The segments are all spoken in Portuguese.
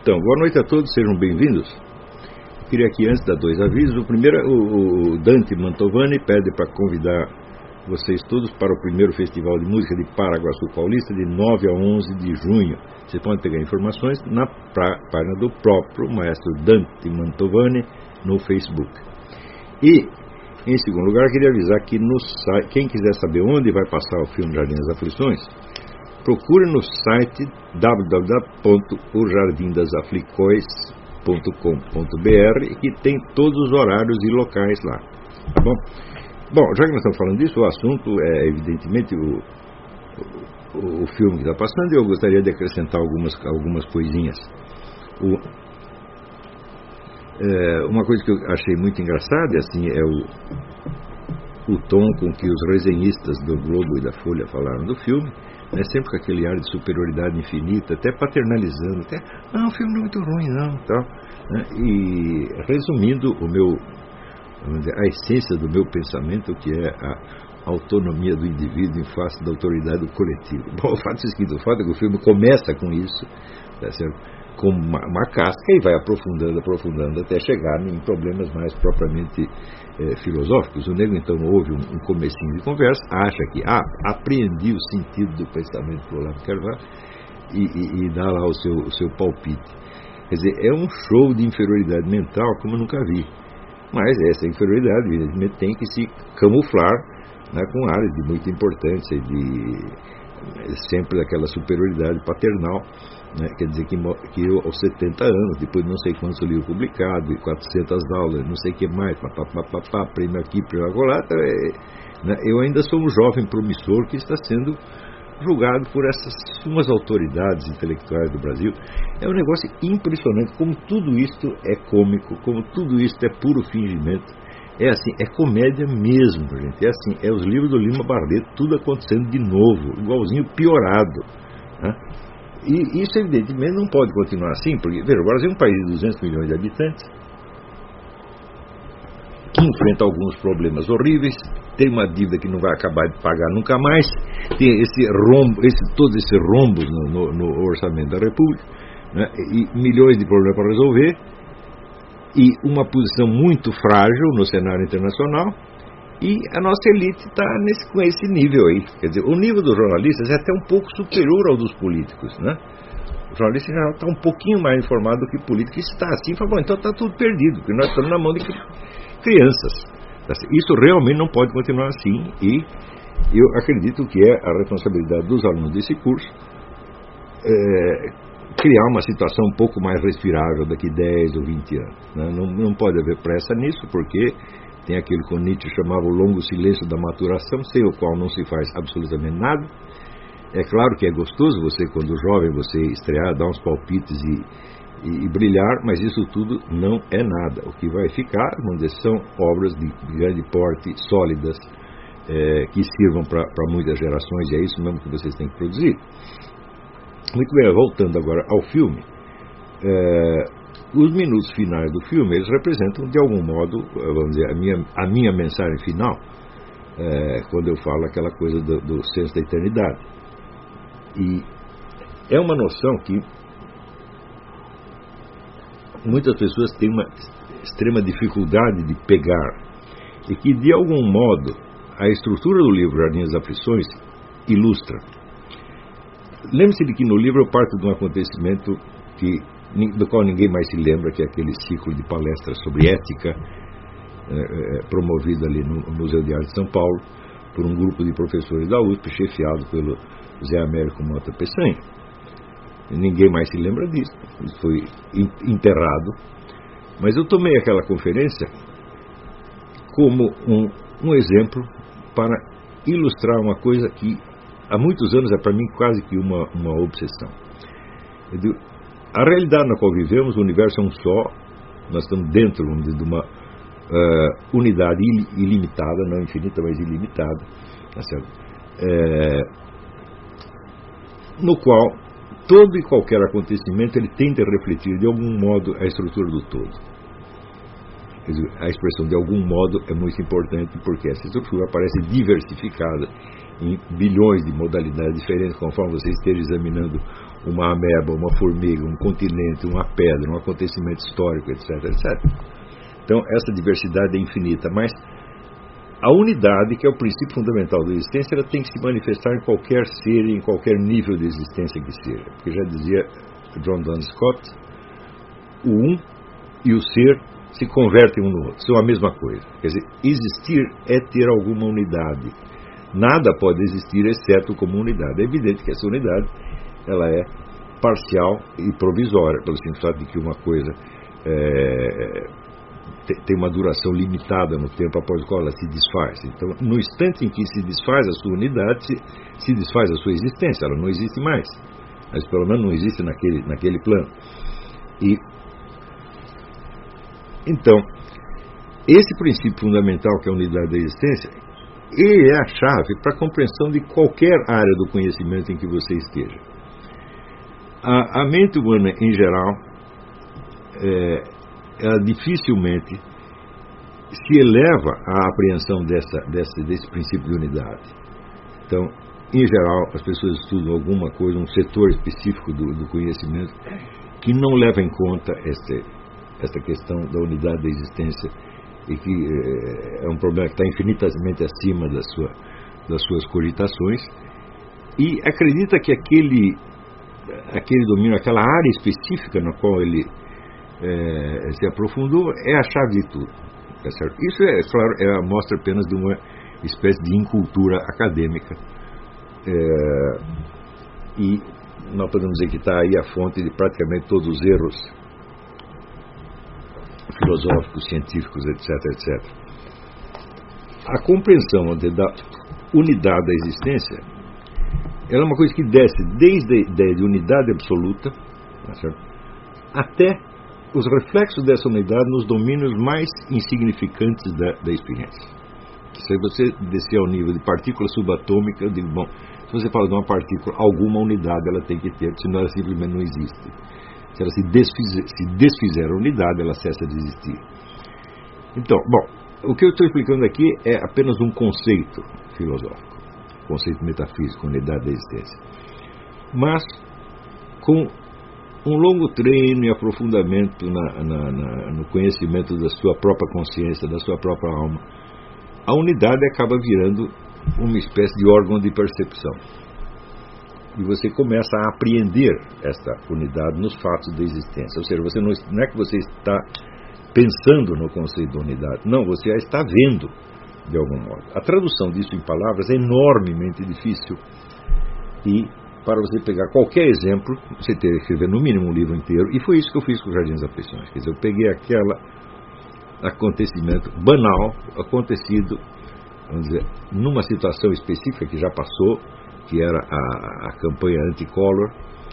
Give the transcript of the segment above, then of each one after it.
Então, boa noite a todos, sejam bem-vindos. Queria aqui, antes dar dois avisos. O primeiro, o Dante Mantovani pede para convidar vocês todos para o primeiro Festival de Música de Paraguaçu Paulista, de 9 a 11 de junho. Vocês podem pegar informações na página do próprio maestro Dante Mantovani no Facebook. E, em segundo lugar, queria avisar que no site, quem quiser saber onde vai passar o filme Jardim das Aflições, procure no site www.ojardindasaflicois.com.br, que tem todos os horários e locais lá, tá bom? Bom, já que nós estamos falando disso, o assunto é evidentemente o filme que está passando, e eu gostaria de acrescentar algumas coisinhas. Uma coisa que eu achei muito engraçada assim, é o tom com que os resenhistas do Globo e da Folha falaram do filme, né, sempre com aquele ar de superioridade infinita, até paternalizando, até, não, o filme não é muito ruim, não, tal, né, e resumindo a essência do meu pensamento, que é a autonomia do indivíduo em face da autoridade do coletivo. Bom, o fato é que o filme começa com isso, tá certo? Com uma casca, e vai aprofundando até chegar em problemas mais propriamente filosóficos. O nego então ouve um comecinho de conversa, acha que apreendi o sentido do pensamento do Olavo de Carvalho e dá lá o seu palpite. Quer dizer, é um show de inferioridade mental como eu nunca vi. Mas essa inferioridade, evidentemente, tem que se camuflar, né, com áreas de muita importância, sempre daquela superioridade paternal, né, quer dizer que eu, aos 70 anos, depois de não sei quantos livros publicados, e 400 aulas, não sei o que mais, prêmio aqui, prêmio acolá, né, eu ainda sou um jovem promissor que está sendo julgado por essas umas autoridades intelectuais do Brasil. É um negócio impressionante como tudo isto é cômico, como tudo isto é puro fingimento. É assim, é comédia mesmo, gente. É assim, é os livros do Lima Barreto, tudo acontecendo de novo, igualzinho, piorado, né? E isso evidentemente não pode continuar assim, porque, veja, o Brasil é um país de 200 milhões de habitantes, que enfrenta alguns problemas horríveis, tem uma dívida que não vai acabar de pagar nunca mais, tem todos esses rombos no orçamento da República, né, e milhões de problemas para resolver, e uma posição muito frágil no cenário internacional, e a nossa elite está com esse nível aí. Quer dizer, o nível dos jornalistas é até um pouco superior ao dos políticos, né? O jornalista já está um pouquinho mais informado do que o político, e está assim, fala, bom, então está tudo perdido, porque nós estamos na mão de crianças. Isso realmente não pode continuar assim, e eu acredito que é a responsabilidade dos alunos desse curso criar uma situação um pouco mais respirável daqui 10 ou 20 anos, né? Não pode haver pressa nisso, porque tem aquilo que o Nietzsche chamava o longo silêncio da maturação, sem o qual não se faz absolutamente nada. É claro que é gostoso você, quando jovem, você estrear, dar uns palpites e brilhar, mas isso tudo não é nada. O que vai ficar, vamos dizer, são obras de grande porte, sólidas, que sirvam para muitas gerações, e é isso mesmo que vocês têm que produzir. Muito bem, voltando agora ao filme, os minutos finais do filme, eles representam de algum modo, vamos dizer, a minha mensagem final, quando eu falo aquela coisa do senso da eternidade. E é uma noção que muitas pessoas têm uma extrema dificuldade de pegar, e que de algum modo a estrutura do livro Jardim das Aflições ilustra. Lembre-se de que no livro eu parto de um acontecimento do qual ninguém mais se lembra, que é aquele ciclo de palestras sobre ética, promovido ali no Museu de Arte de São Paulo por um grupo de professores da USP, chefiado pelo Zé Américo Mota Peçanha. Ninguém mais se lembra disso, isso foi enterrado, mas eu tomei aquela conferência como um exemplo para ilustrar uma coisa que há muitos anos é para mim quase que uma obsessão. A realidade na qual vivemos, o universo é um só, nós estamos dentro de uma unidade ilimitada, não infinita, mas ilimitada, tá certo? No qual todo e qualquer acontecimento ele tende a refletir de algum modo a estrutura do todo. Quer dizer, a expressão de algum modo é muito importante, porque essa estrutura aparece diversificada em bilhões de modalidades diferentes, conforme você esteja examinando uma ameba, uma formiga, um continente, uma pedra, um acontecimento histórico, etc, etc. Então, essa diversidade é infinita, mas a unidade, que é o princípio fundamental da existência, ela tem que se manifestar em qualquer ser, em qualquer nível de existência que seja. Porque já dizia John Duns Scott, o um e o ser se convertem um no outro, são a mesma coisa. Quer dizer, existir é ter alguma unidade. Nada pode existir exceto como unidade. É evidente que essa unidade ela é parcial e provisória, pelo simples fato de que uma coisa tem uma duração limitada no tempo após o qual ela se desfaz. Então, no instante em que se desfaz a sua unidade, se desfaz a sua existência, ela não existe mais. Mas pelo menos não existe naquele plano. Então, esse princípio fundamental, que é a unidade da existência, ele é a chave para a compreensão de qualquer área do conhecimento em que você esteja. A mente humana, em geral, ela dificilmente se eleva à apreensão desse princípio de unidade. Então, em geral, as pessoas estudam alguma coisa, um setor específico do conhecimento, que não leva em conta essa questão da unidade da existência, e que é um problema que está infinitamente acima das suas cogitações, e acredita que aquele domínio, aquela área específica na qual ele se aprofundou, é a chave de tudo. Tá certo? Isso, claro, mostra apenas de uma espécie de incultura acadêmica. E nós podemos dizer que está aí a fonte de praticamente todos os erros filosóficos, científicos, etc, etc. A compreensão da unidade da existência, ela é uma coisa que desce desde a ideia de unidade absoluta, tá certo? Até os reflexos dessa unidade nos domínios mais insignificantes da experiência. Se você descer ao nível de partícula subatômica, eu digo, bom, se você fala de uma partícula, alguma unidade ela tem que ter, senão ela simplesmente não existe. Se ela se desfizer a unidade, ela cessa de existir. Então, bom, o que eu estou explicando aqui é apenas um conceito filosófico, conceito metafísico, unidade da existência. Mas, com um longo treino e aprofundamento no conhecimento da sua própria consciência, da sua própria alma, a unidade acaba virando uma espécie de órgão de percepção. E você começa a apreender esta unidade nos fatos da existência. Ou seja, você não é que você está pensando no conceito de unidade. Não, você a está vendo, de algum modo. A tradução disso em palavras é enormemente difícil. E, para você pegar qualquer exemplo, você teria que escrever no mínimo um livro inteiro. E foi isso que eu fiz com os Jardins das Aflições. Quer dizer, eu peguei aquele acontecimento banal, acontecido, vamos dizer, numa situação específica que já passou, que era a campanha anti-Collor,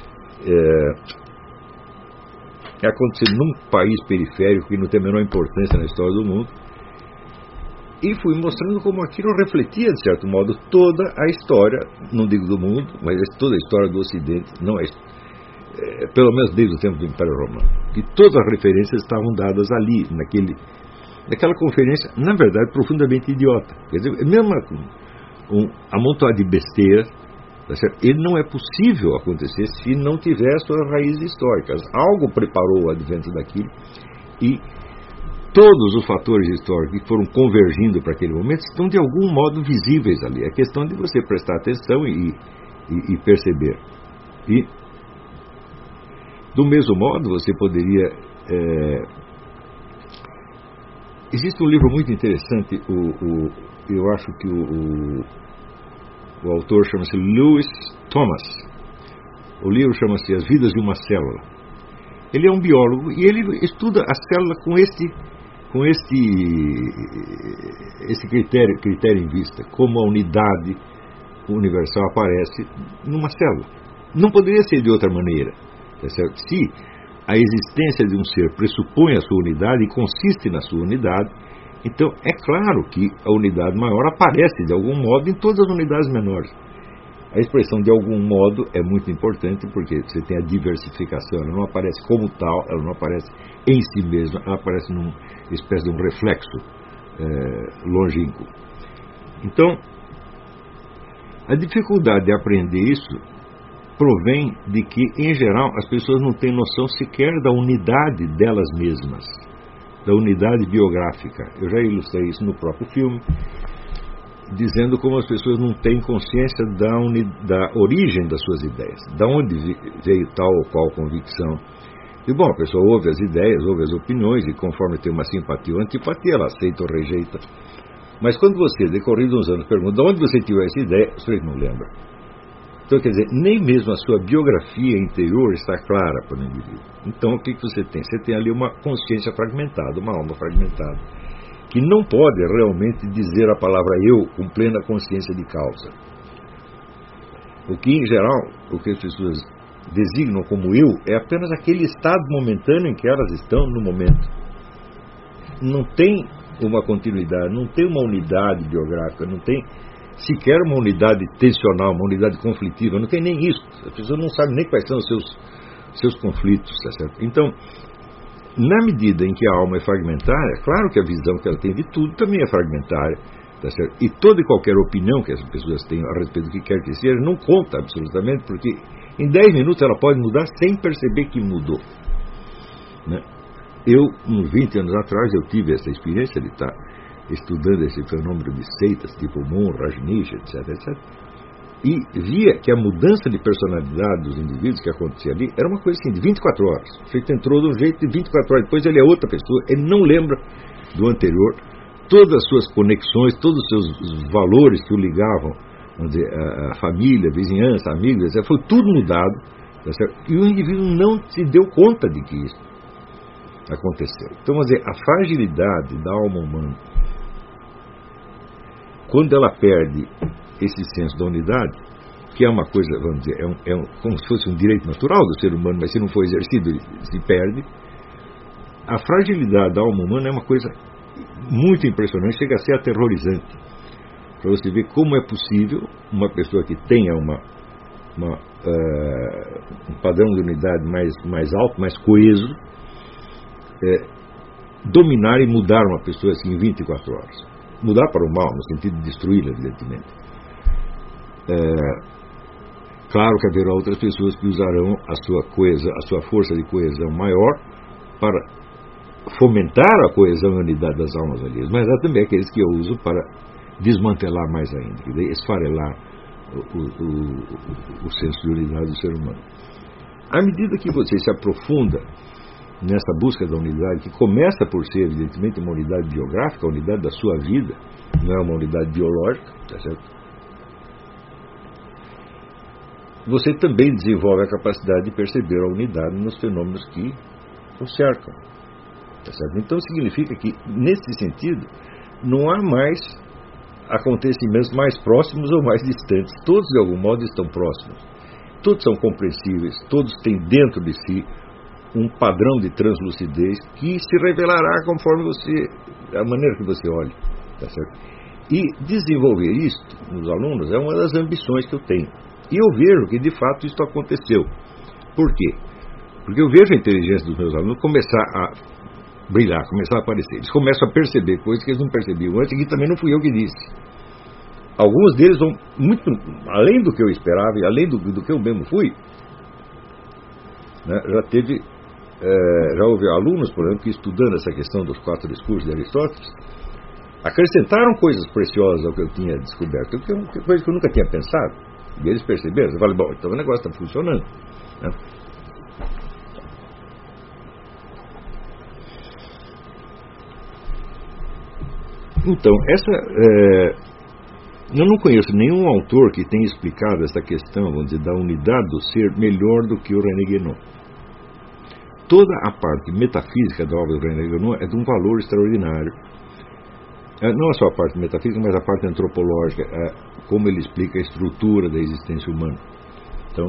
aconteceu num país periférico que não tem a menor importância na história do mundo, e fui mostrando como aquilo refletia, de certo modo, toda a história, não digo do mundo, mas toda a história do Ocidente, não é, pelo menos desde o tempo do Império Romano, que todas as referências estavam dadas ali, naquela conferência, na verdade, profundamente idiota. Quer dizer, mesmo um amontoado de besteira, tá certo? Ele não é possível acontecer se não tiver suas raízes históricas. Algo preparou o advento daquilo, e todos os fatores históricos que foram convergindo para aquele momento estão de algum modo visíveis ali. É questão de você prestar atenção e perceber. E, do mesmo modo, você poderia... existe um livro muito interessante, eu acho que o autor chama-se Lewis Thomas. O livro chama-se As Vidas de uma Célula. Ele é um biólogo e ele estuda a célula com esse critério em vista, como a unidade universal aparece numa célula. Não poderia ser de outra maneira, tá certo? Se a existência de um ser pressupõe a sua unidade e consiste na sua unidade, então é claro que a unidade maior aparece de algum modo em todas as unidades menores. A expressão de algum modo é muito importante, porque você tem a diversificação, ela não aparece como tal, ela não aparece em si mesma, ela aparece numa espécie de um reflexo longínquo. Então, A dificuldade de aprender isso provém de que, em geral, as pessoas não têm noção sequer da unidade delas mesmas, da unidade biográfica. Eu já ilustrei isso no próprio filme, dizendo como as pessoas não têm consciência da origem das suas ideias, de onde veio tal ou qual convicção. E, bom, a pessoa ouve as ideias, ouve as opiniões, e conforme tem uma simpatia ou antipatia, ela aceita ou rejeita. Mas quando você, decorrido uns anos, pergunta de onde você tirou essa ideia, você não lembra. Então, quer dizer, nem mesmo a sua biografia interior está clara para o indivíduo. Então, o que você tem? Você tem ali uma consciência fragmentada, uma alma fragmentada, que não pode realmente dizer a palavra eu com plena consciência de causa. O que, em geral, o que as pessoas designam como eu é apenas aquele estado momentâneo em que elas estão no momento. Não tem uma continuidade, não tem uma unidade biográfica, não tem sequer uma unidade tensional, uma unidade conflitiva, não tem nem isso. As pessoas não sabem nem quais são os seus conflitos, tá certo? Então, na medida em que a alma é fragmentária, claro que a visão que ela tem de tudo também é fragmentária, tá certo? E toda e qualquer opinião que as pessoas tenham a respeito do que quer que seja, não conta absolutamente, porque em 10 minutos ela pode mudar sem perceber que mudou, né? Eu, uns 20 anos atrás, eu tive essa experiência de estar estudando esse fenômeno de seitas, tipo Moon, Rajneesh, etc, etc, e via que a mudança de personalidade dos indivíduos que acontecia ali era uma coisa assim, de 24 horas. O sujeito entrou de um jeito, de 24 horas depois ele é outra pessoa, ele não lembra do anterior, todas as suas conexões, todos os seus valores que o ligavam, vamos dizer, a família, a vizinhança, amigos, etc, foi tudo mudado, tá certo? E o indivíduo não se deu conta de que isso aconteceu. Então, vamos dizer, a fragilidade da alma humana, quando ela perde esse senso da unidade, que é uma coisa, vamos dizer, como se fosse um direito natural do ser humano, mas se não for exercido, ele se perde. A fragilidade da alma humana é uma coisa muito impressionante, chega a ser aterrorizante, para você ver como é possível uma pessoa que tenha um padrão de unidade mais alto, mais coeso, dominar e mudar uma pessoa assim em 24 horas. Mudar para o mal, no sentido de destruí-la, evidentemente. Claro que haverá outras pessoas que usarão a sua força de coesão maior para fomentar a coesão e a unidade das almas alheias, mas há também aqueles que eu uso para desmantelar mais ainda, esfarelar o senso de unidade do ser humano. À medida que você se aprofunda nessa busca da unidade, que começa por ser, evidentemente, uma unidade biográfica, a unidade da sua vida, não é uma unidade biológica, tá certo? Você também desenvolve a capacidade de perceber a unidade nos fenômenos que o cercam, tá certo? Então significa que, nesse sentido, não há mais acontecimentos mais próximos ou mais distantes. Todos, de algum modo, estão próximos. Todos são compreensíveis, todos têm dentro de si um padrão de translucidez que se revelará conforme a maneira que você olha, tá certo? E desenvolver isto nos alunos é uma das ambições que eu tenho. E eu vejo que, de fato, isso aconteceu. Por quê? Porque eu vejo a inteligência dos meus alunos começar a brilhar, começar a aparecer. Eles começam a perceber coisas que eles não percebiam antes, e que também não fui eu que disse. Alguns deles vão muito além do que eu esperava e além do que eu mesmo fui, né? Já houve alunos, por exemplo, que, estudando essa questão dos 4 discursos de Aristóteles, acrescentaram coisas preciosas ao que eu tinha descoberto, coisa que eu nunca tinha pensado, e eles perceberam. Eu falei, bom, então o negócio está funcionando, né? Então, eu não conheço nenhum autor que tenha explicado essa questão, vamos dizer, da unidade do ser melhor do que o René Guénon. Toda a parte metafísica da obra do René Guénon é de um valor extraordinário. Não só a parte metafísica, mas a parte antropológica, como ele explica a estrutura da existência humana. Então,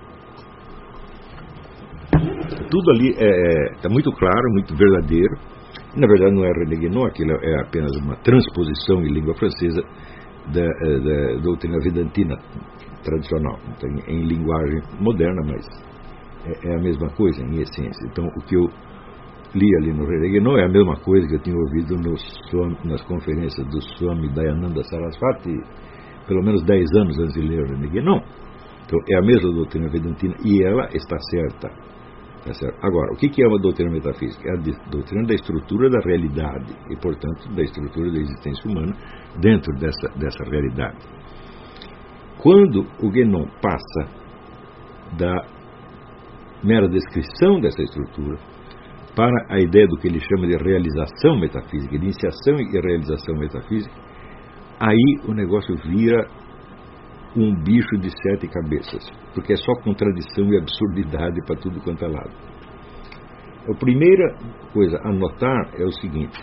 tudo ali é muito claro, muito verdadeiro. Na verdade, não é René Guénon, aquilo é apenas uma transposição em língua francesa da doutrina vedantina tradicional, então, em linguagem moderna, mas é a mesma coisa, em essência. Então, o que eu li ali no René Guénon é a mesma coisa que eu tinha ouvido nas conferências do Swami Dayananda Saraswati, pelo menos 10 anos antes de ler René Guénon. Então, é a mesma doutrina vedantina e ela está certa. Tá certo? Agora, o que é uma doutrina metafísica? É a doutrina da estrutura da realidade e, portanto, da estrutura da existência humana dentro dessa realidade. Quando o Guénon passa da mera descrição dessa estrutura para a ideia do que ele chama de realização metafísica, iniciação e realização metafísica, aí o negócio vira um bicho de 7 cabeças, porque é só contradição e absurdidade para tudo quanto é lado. A primeira coisa a notar é o seguinte: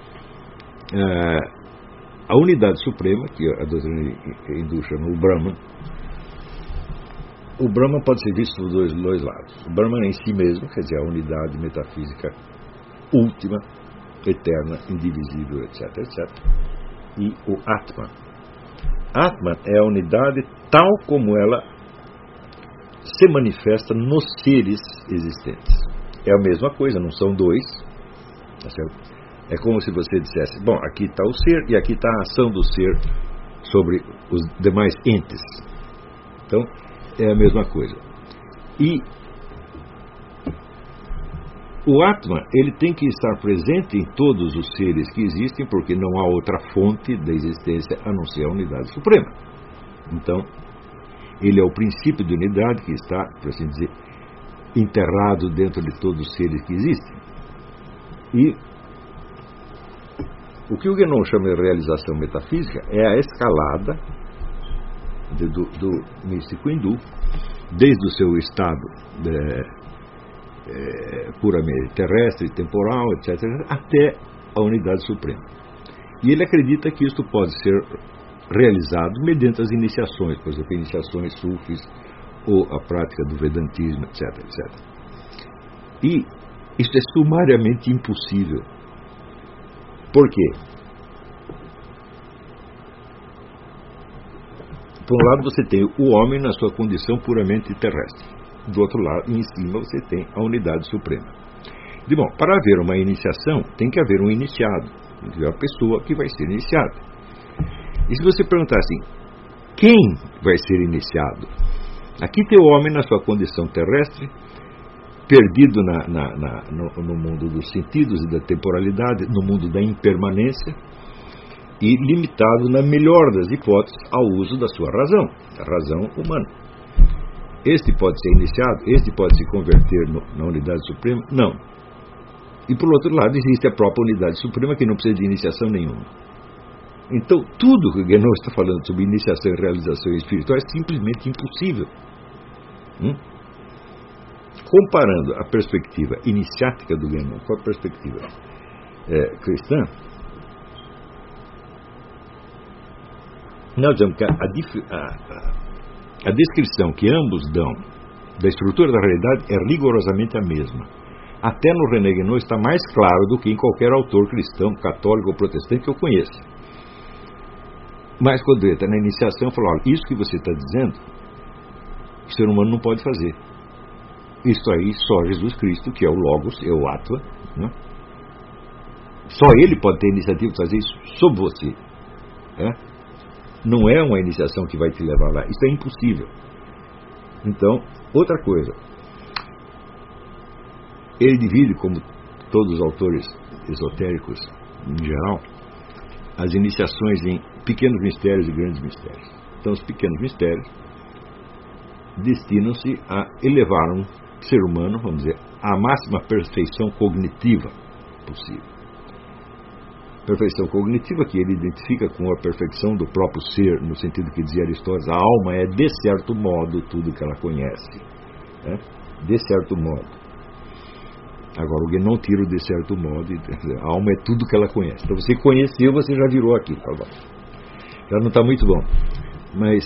a unidade suprema, que a doutrina hindu chama o Brahman pode ser visto por dois lados. O Brahman em si mesmo, quer dizer, a unidade metafísica última, eterna, indivisível, etc., etc. E o Atman. Atman é a unidade tal como ela se manifesta nos seres existentes. É a mesma coisa, não são dois. Tá certo? É como se você dissesse: bom, aqui está o ser e aqui está a ação do ser sobre os demais entes. Então, é a mesma coisa. E o Atman, ele tem que estar presente em todos os seres que existem, porque não há outra fonte da existência a não ser a unidade suprema. Então, ele é o princípio de unidade que está, por assim dizer, enterrado dentro de todos os seres que existem. E o que o Guénon chama de realização metafísica é a escalada do místico hindu, desde o seu estado puramente terrestre, temporal, etc., até a unidade suprema. E ele acredita que isto pode ser realizado mediante as iniciações, por exemplo, iniciações sufis ou a prática do vedantismo, etc., etc. E isso é sumariamente impossível. Por quê? Por um lado, você tem o homem na sua condição puramente terrestre. Do outro lado, em cima, você tem a unidade suprema. De bom, para haver uma iniciação, tem que haver um iniciado. Tem que haver uma pessoa que vai ser iniciada. E se você perguntar assim, quem vai ser iniciado? Aqui tem o homem na sua condição terrestre, perdido no mundo dos sentidos e da temporalidade, no mundo da impermanência, e limitado, na melhor das hipóteses, ao uso da sua razão, a razão humana. Este pode ser iniciado? Este pode se converter na unidade suprema? Não. E, por outro lado, existe a própria unidade suprema que não precisa de iniciação nenhuma. Então, tudo que o Guénon está falando sobre iniciação e realização espiritual é simplesmente impossível. Comparando a perspectiva iniciática do Guénon com a perspectiva cristã, nós dizemos que a descrição que ambos dão da estrutura da realidade é rigorosamente a mesma. Até no René Guénon está mais claro do que em qualquer autor cristão, católico ou protestante que eu conheça. Mas quando ele está na iniciação, fala: olha, isso que você está dizendo, o ser humano não pode fazer. Isso aí só Jesus Cristo, que é o Logos, é o Atman, né? Só ele pode ter a iniciativa de fazer isso sobre você. Não é uma iniciação que vai te levar lá. Isso é impossível. Então, outra coisa. Ele divide, como todos os autores esotéricos em geral, as iniciações em pequenos mistérios e grandes mistérios. Então, os pequenos mistérios destinam-se a elevar um ser humano, vamos dizer, à máxima perfeição cognitiva possível. Perfeição cognitiva que ele identifica com a perfeição do próprio ser, no sentido que dizia Aristóteles, a alma é, de certo modo, tudo que ela conhece. De certo modo. Agora, o Guénon tira o de certo modo, a alma é tudo que ela conhece. Então, você conheceu, você já virou aquilo. Tá bom. Já não está muito bom. Mas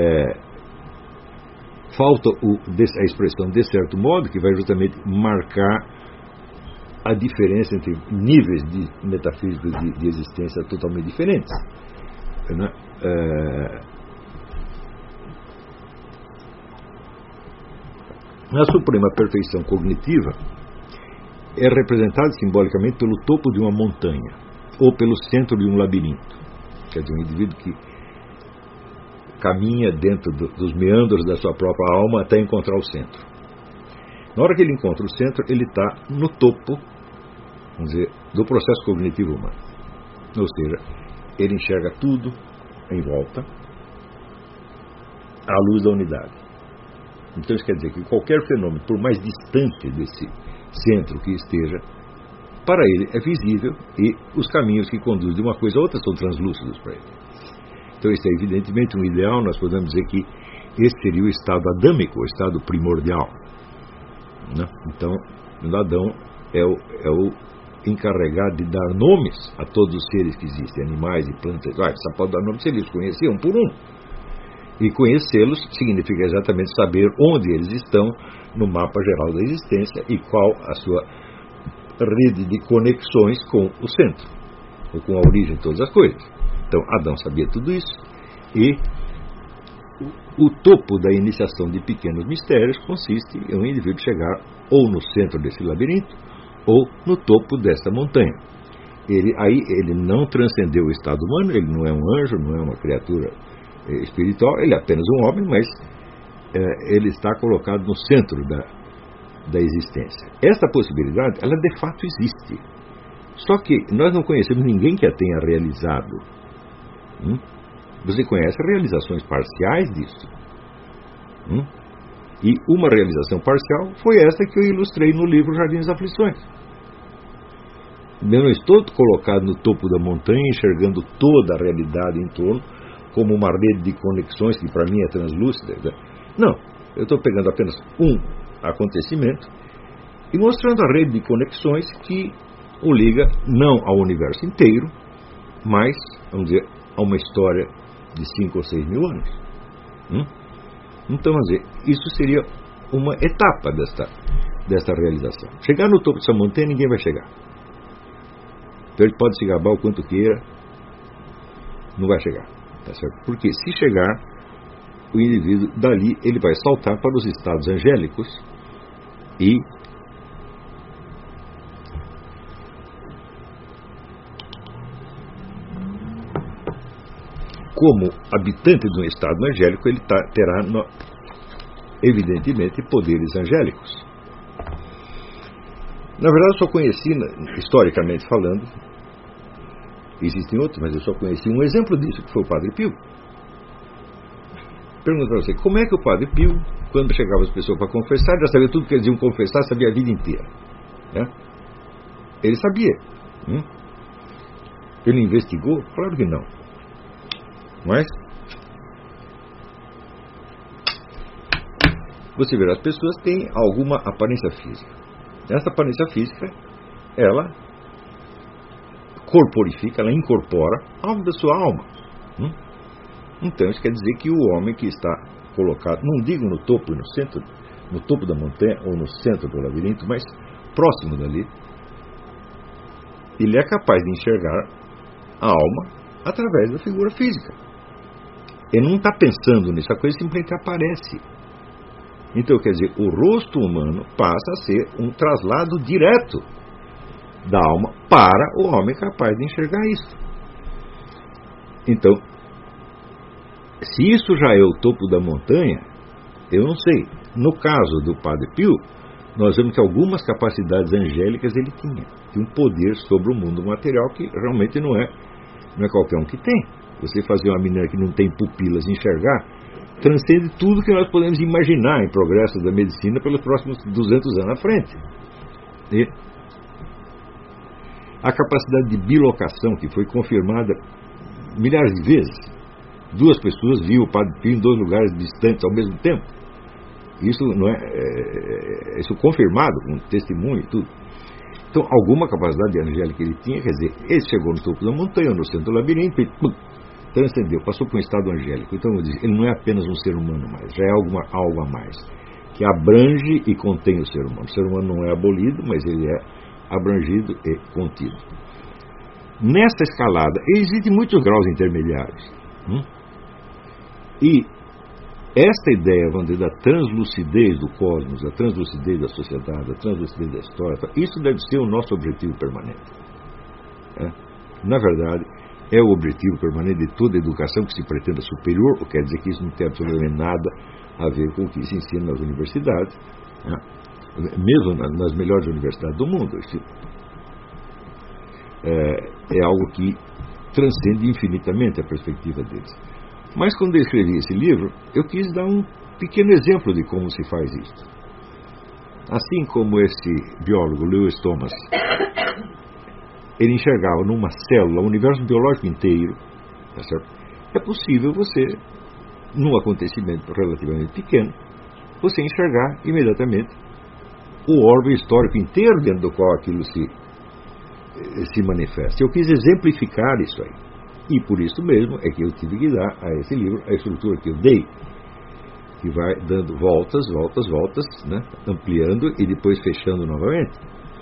falta a expressão de certo modo, que vai justamente marcar a diferença entre níveis de metafísicos de existência totalmente diferentes. Na suprema perfeição cognitiva é representada simbolicamente pelo topo de uma montanha ou pelo centro de um labirinto. Quer dizer, um indivíduo que caminha dentro dos meandros da sua própria alma até encontrar o centro. Na hora que ele encontra o centro, ele está no topo, vamos dizer, do processo cognitivo humano. Ou seja, ele enxerga tudo em volta à luz da unidade. Então isso quer dizer que qualquer fenômeno, por mais distante desse centro que esteja, para ele é visível, e os caminhos que conduzem de uma coisa a outra são translúcidos para ele. Então isso é evidentemente um ideal. Nós podemos dizer que esse seria o estado adâmico, o estado primordial, né? Então Adão é o encarregado de dar nomes a todos os seres que existem, animais e plantas. Só pode dar nome se eles conheciam por um. E conhecê-los significa exatamente saber onde eles estão no mapa geral da existência e qual a sua rede de conexões com o centro, ou com a origem de todas as coisas. Então Adão sabia tudo isso, e o topo da iniciação de pequenos mistérios consiste em um indivíduo chegar ou no centro desse labirinto ou no topo dessa montanha. Ele não transcendeu o estado humano, ele não é um anjo, não é uma criatura espiritual, ele é apenas um homem, mas ele está colocado no centro da existência. Essa possibilidade, ela de fato existe. Só que nós não conhecemos ninguém que a tenha realizado. Você conhece realizações parciais disso. E uma realização parcial foi essa que eu ilustrei no livro Jardim das Aflições. Eu não estou colocado no topo da montanha, enxergando toda a realidade em torno, como uma rede de conexões que para mim é translúcida. Não, eu estou pegando apenas um acontecimento e mostrando a rede de conexões que o liga não ao universo inteiro, mas, vamos dizer, a uma história de 5 ou 6 mil anos. Então, vamos dizer, isso seria uma etapa desta realização. Chegar no topo dessa montanha, ninguém vai chegar. Então ele pode se gabar o quanto queira, não vai chegar. Tá certo? Porque se chegar, o indivíduo dali ele vai saltar para os estados angélicos e como habitante de um estado angélico, ele terá evidentemente poderes angélicos. Na verdade, eu só conheci, historicamente falando, existem outros, mas eu só conheci um exemplo disso, que foi o Padre Pio. Pergunto para você, como é que o Padre Pio, quando chegava as pessoas para confessar, já sabia tudo que eles iam confessar, sabia a vida inteira, né? Ele sabia. Ele investigou? Claro que não. Mas você verá, as pessoas têm alguma aparência física. Essa aparência física, ela corporifica, ela incorpora algo da sua alma. Então isso quer dizer que o homem que está colocado, não digo no topo e no centro, no topo da montanha ou no centro do labirinto, mas próximo dali, ele é capaz de enxergar a alma através da figura física. Ele não está pensando nisso, a coisa simplesmente aparece. Então, quer dizer, o rosto humano passa a ser um traslado direto da alma para o homem capaz de enxergar isso. Então, se isso já é o topo da montanha, eu não sei. No caso do Padre Pio, nós vemos que algumas capacidades angélicas ele tinha. Tinha um poder sobre o mundo material que realmente não é qualquer um que tem. Você fazer uma menina que não tem pupilas enxergar, transcende tudo que nós podemos imaginar em progressos da medicina pelos próximos 200 anos à frente. E a capacidade de bilocação, que foi confirmada milhares de vezes. 2 pessoas viam o Padre Pio em 2 lugares distantes ao mesmo tempo. Isso não isso confirmado com testemunho e tudo. Então, alguma capacidade angélica ele tinha, quer dizer, ele chegou no topo da montanha, no centro do labirinto, e transcendeu, passou por um estado angélico. Então, ele não é apenas um ser humano mais, já é algo a mais, que abrange e contém o ser humano. O ser humano não é abolido, mas ele é abrangido e contido. Nessa escalada, existem muitos graus intermediários. E esta ideia, vamos dizer, da translucidez do cosmos, da translucidez da sociedade, da translucidez da história, isso deve ser o nosso objetivo permanente. Na verdade, é o objetivo permanente de toda educação que se pretenda superior, ou quer dizer que isso não tem absolutamente nada a ver com o que se ensina nas universidades, né? Mesmo nas melhores universidades do mundo. Isso é algo que transcende infinitamente a perspectiva deles. Mas quando eu escrevi esse livro, eu quis dar um pequeno exemplo de como se faz isso. Assim como esse biólogo, Lewis Thomas, ele enxergava numa célula o universo biológico inteiro, tá certo? É possível você, num acontecimento relativamente pequeno, você enxergar imediatamente o orbe histórico inteiro dentro do qual aquilo se manifesta. Eu quis exemplificar isso aí. E por isso mesmo é que eu tive que dar a esse livro a estrutura que eu dei, que vai dando voltas, né? Ampliando e depois fechando novamente.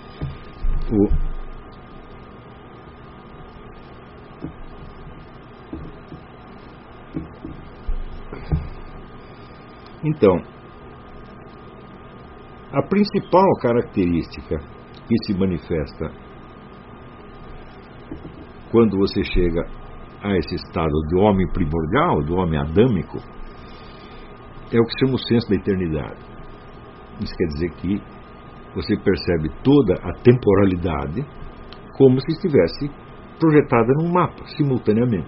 Então, a principal característica que se manifesta quando você chega a esse estado do homem primordial, do homem adâmico, é o que se chama o senso da eternidade. Isso quer dizer que você percebe toda a temporalidade como se estivesse projetada num mapa, simultaneamente.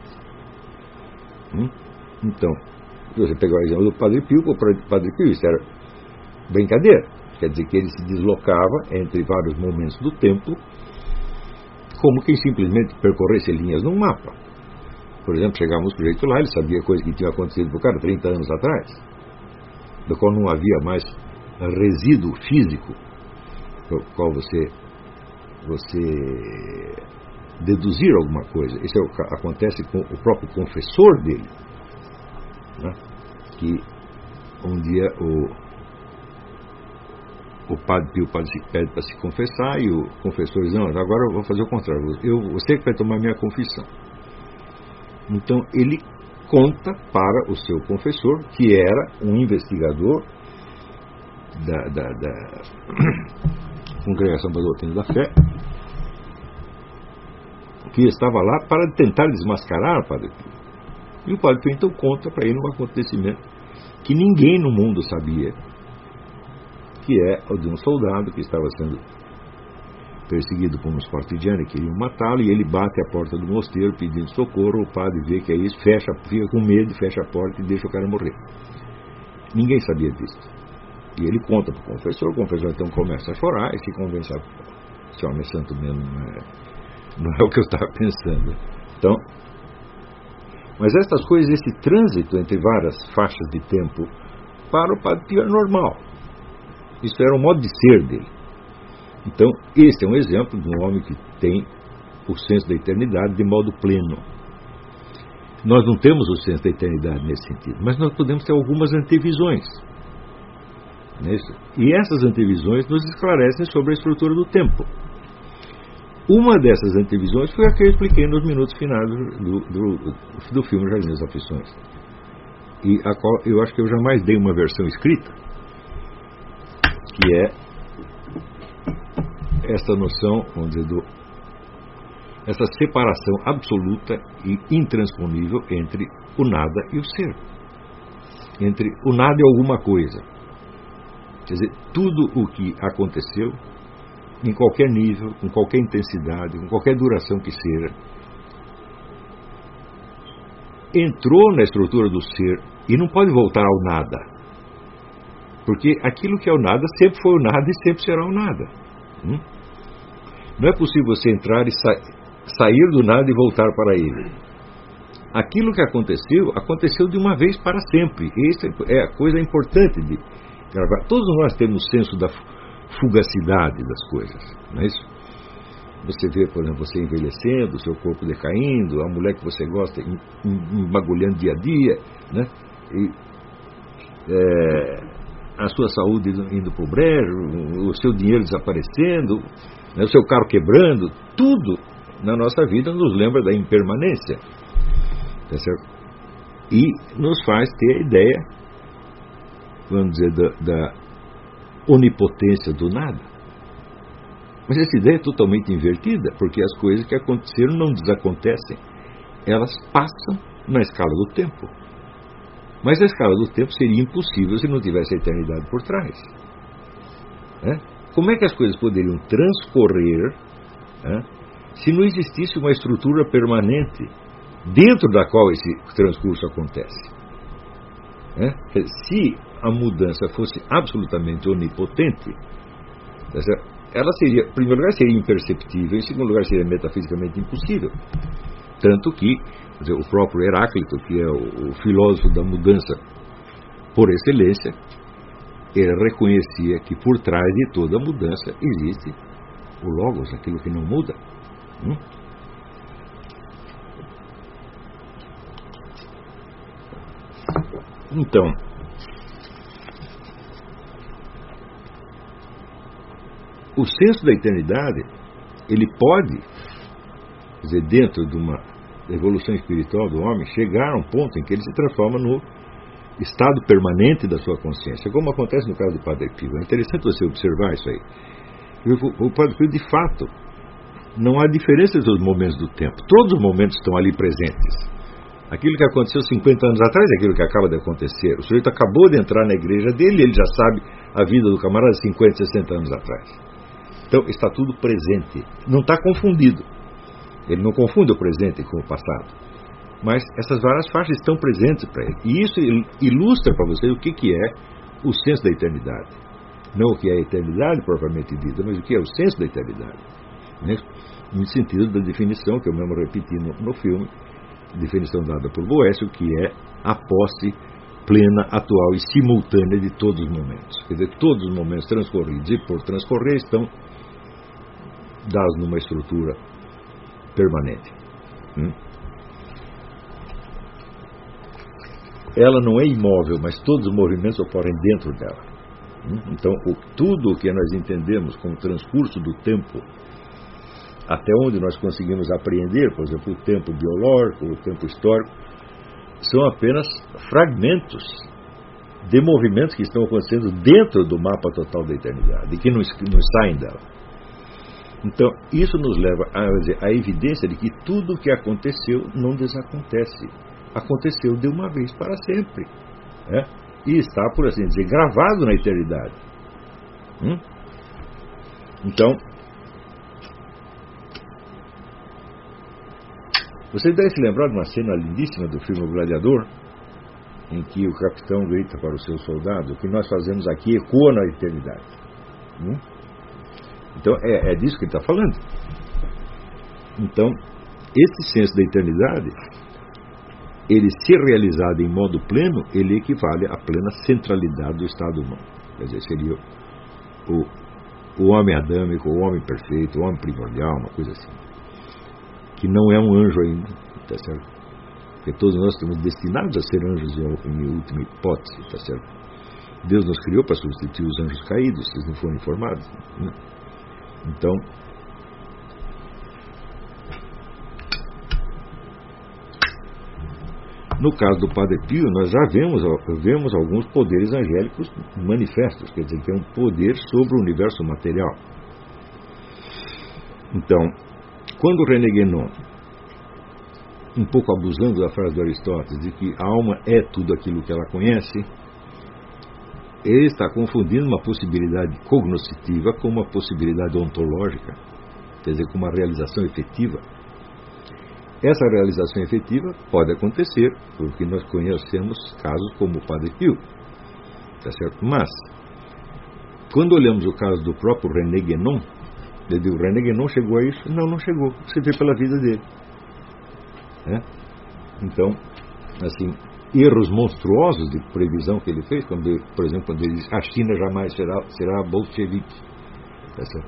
Então, se você pegar o exemplo do Padre Pio, isso era brincadeira. Quer dizer que ele se deslocava entre vários momentos do tempo, como quem simplesmente percorresse linhas num mapa. Por exemplo, chegava um sujeito lá, ele sabia coisas que tinham acontecido para o cara 30 anos atrás, do qual não havia mais resíduo físico, do qual você deduzir alguma coisa. Isso acontece com o próprio confessor dele, né? Que um dia o Padre Pio pede para se confessar e o confessor diz: não, agora eu vou fazer o contrário, você que vai tomar minha confissão. Então ele conta para o seu confessor, que era um investigador da Congregação para a Doutrina da Fé, que estava lá para tentar desmascarar o Padre Pio. E o Padre Pio então conta para ele um acontecimento que ninguém no mundo sabia, que é o de um soldado que estava sendo perseguido por uns partigiani que queriam matá-lo, e ele bate a porta do mosteiro pedindo socorro. O padre vê que é isso, fica com medo, fecha a porta e deixa o cara morrer. Ninguém sabia disso. E ele conta para o confessor então começa a chorar e se convence: esse homem é santo mesmo, não é o que eu estava pensando. Então, mas essas coisas, esse trânsito entre várias faixas de tempo, para o Padre Pio é normal. Isso era o modo de ser dele. Então, este é um exemplo de um homem que tem o senso da eternidade de modo pleno. Nós não temos o senso da eternidade nesse sentido, mas nós podemos ter algumas antevisões. Não é isso? E essas antevisões nos esclarecem sobre a estrutura do tempo. Uma dessas antevisões foi a que eu expliquei nos minutos finais do filme Jardim das Aflições, e a qual eu acho que eu jamais dei uma versão escrita, que é essa noção, vamos dizer, essa separação absoluta e intransponível entre o nada e o ser, entre o nada e alguma coisa. Quer dizer, tudo o que aconteceu, em qualquer nível, com qualquer intensidade, com qualquer duração que seja, entrou na estrutura do ser e não pode voltar ao nada, porque aquilo que é o nada sempre foi o nada e sempre será o nada. Não é possível você entrar e sair do nada e voltar para ele. Aquilo que aconteceu de uma vez para sempre. Essa é a coisa importante de gravar. Todos nós temos senso da fugacidade das coisas, não é isso? Você vê, por exemplo, você envelhecendo, o seu corpo decaindo, a mulher que você gosta embagulhando dia a dia, né? E a sua saúde indo para o brejo, o seu dinheiro desaparecendo, né? O seu carro quebrando. Tudo na nossa vida nos lembra da impermanência, tá certo? E nos faz ter a ideia, vamos dizer, da onipotência do nada. Mas essa ideia é totalmente invertida, porque as coisas que aconteceram não desacontecem. elas passam na escala do tempo. Mas a escala do tempo seria impossível se não tivesse a eternidade por trás. Como é que as coisas poderiam transcorrer se não existisse uma estrutura permanente dentro da qual esse transcurso acontece? Se a mudança fosse absolutamente onipotente, ela seria, em primeiro lugar, seria imperceptível, em segundo lugar, seria metafisicamente impossível. Tanto que o próprio Heráclito, que é o filósofo da mudança por excelência, ele reconhecia que por trás de toda mudança existe o Logos, aquilo que não muda. Então, o senso da eternidade, ele pode, quer dizer, dentro de uma evolução espiritual do homem, chegar a um ponto em que ele se transforma no estado permanente da sua consciência, como acontece no caso do Padre Pio. É interessante você observar isso aí. O Padre Pio, de fato, não há diferença entre os momentos do tempo. Todos os momentos estão ali presentes. Aquilo que aconteceu 50 anos atrás é aquilo que acaba de acontecer. O sujeito acabou de entrar na igreja dele e ele já sabe a vida do camarada 50, 60 anos atrás. Então, está tudo presente. Não está confundido. Ele não confunde o presente com o passado. Mas essas várias faixas estão presentes para ele. E isso ilustra para vocês o que é o senso da eternidade. Não o que é a eternidade propriamente dita, mas o que é o senso da eternidade. No sentido da definição que eu mesmo repeti no filme, definição dada por Boécio, que é a posse plena, atual e simultânea de todos os momentos. Quer dizer, todos os momentos transcorridos e por transcorrer estão dados numa estrutura permanente. Ela não é imóvel, mas todos os movimentos ocorrem dentro dela. Então, tudo o que nós entendemos como transcurso do tempo, até onde nós conseguimos apreender, por exemplo, o tempo biológico, o tempo histórico, são apenas fragmentos de movimentos que estão acontecendo dentro do mapa total da eternidade e que não saem dela. Então, isso nos leva à evidência de que tudo o que aconteceu não desacontece. Aconteceu de uma vez para sempre. E está, por assim dizer, gravado na eternidade. Então, vocês devem se lembrar de uma cena lindíssima do filme O Gladiador, em que o capitão grita para o seu soldado: o que nós fazemos aqui ecoa na eternidade. Então, é disso que ele está falando. Então, esse senso da eternidade, ele, se realizado em modo pleno, ele equivale à plena centralidade do estado humano. Quer dizer, seria o homem adâmico, o homem perfeito, o homem primordial, uma coisa assim. Que não é um anjo ainda, tá certo? Porque todos nós estamos destinados a ser anjos em última hipótese, tá certo? Deus nos criou para substituir os anjos caídos, se eles não forem informados, né? Então, no caso do Padre Pio, nós já vemos alguns poderes angélicos manifestos, quer dizer, que é um poder sobre o universo material. Então, quando René Guénon, um pouco abusando da frase do Aristóteles, de que a alma é tudo aquilo que ela conhece, ele está confundindo uma possibilidade cognoscitiva com uma possibilidade ontológica, quer dizer, com uma realização efetiva. Essa realização efetiva pode acontecer, porque nós conhecemos casos como o Padre Pio, tá certo? Mas, quando olhamos o caso do próprio René Guénon, o René Guénon chegou a isso? Não chegou. Você vê pela vida dele. Então, assim, erros monstruosos de previsão que ele fez, quando, por exemplo, quando ele diz: a China jamais será bolchevique. Tá certo?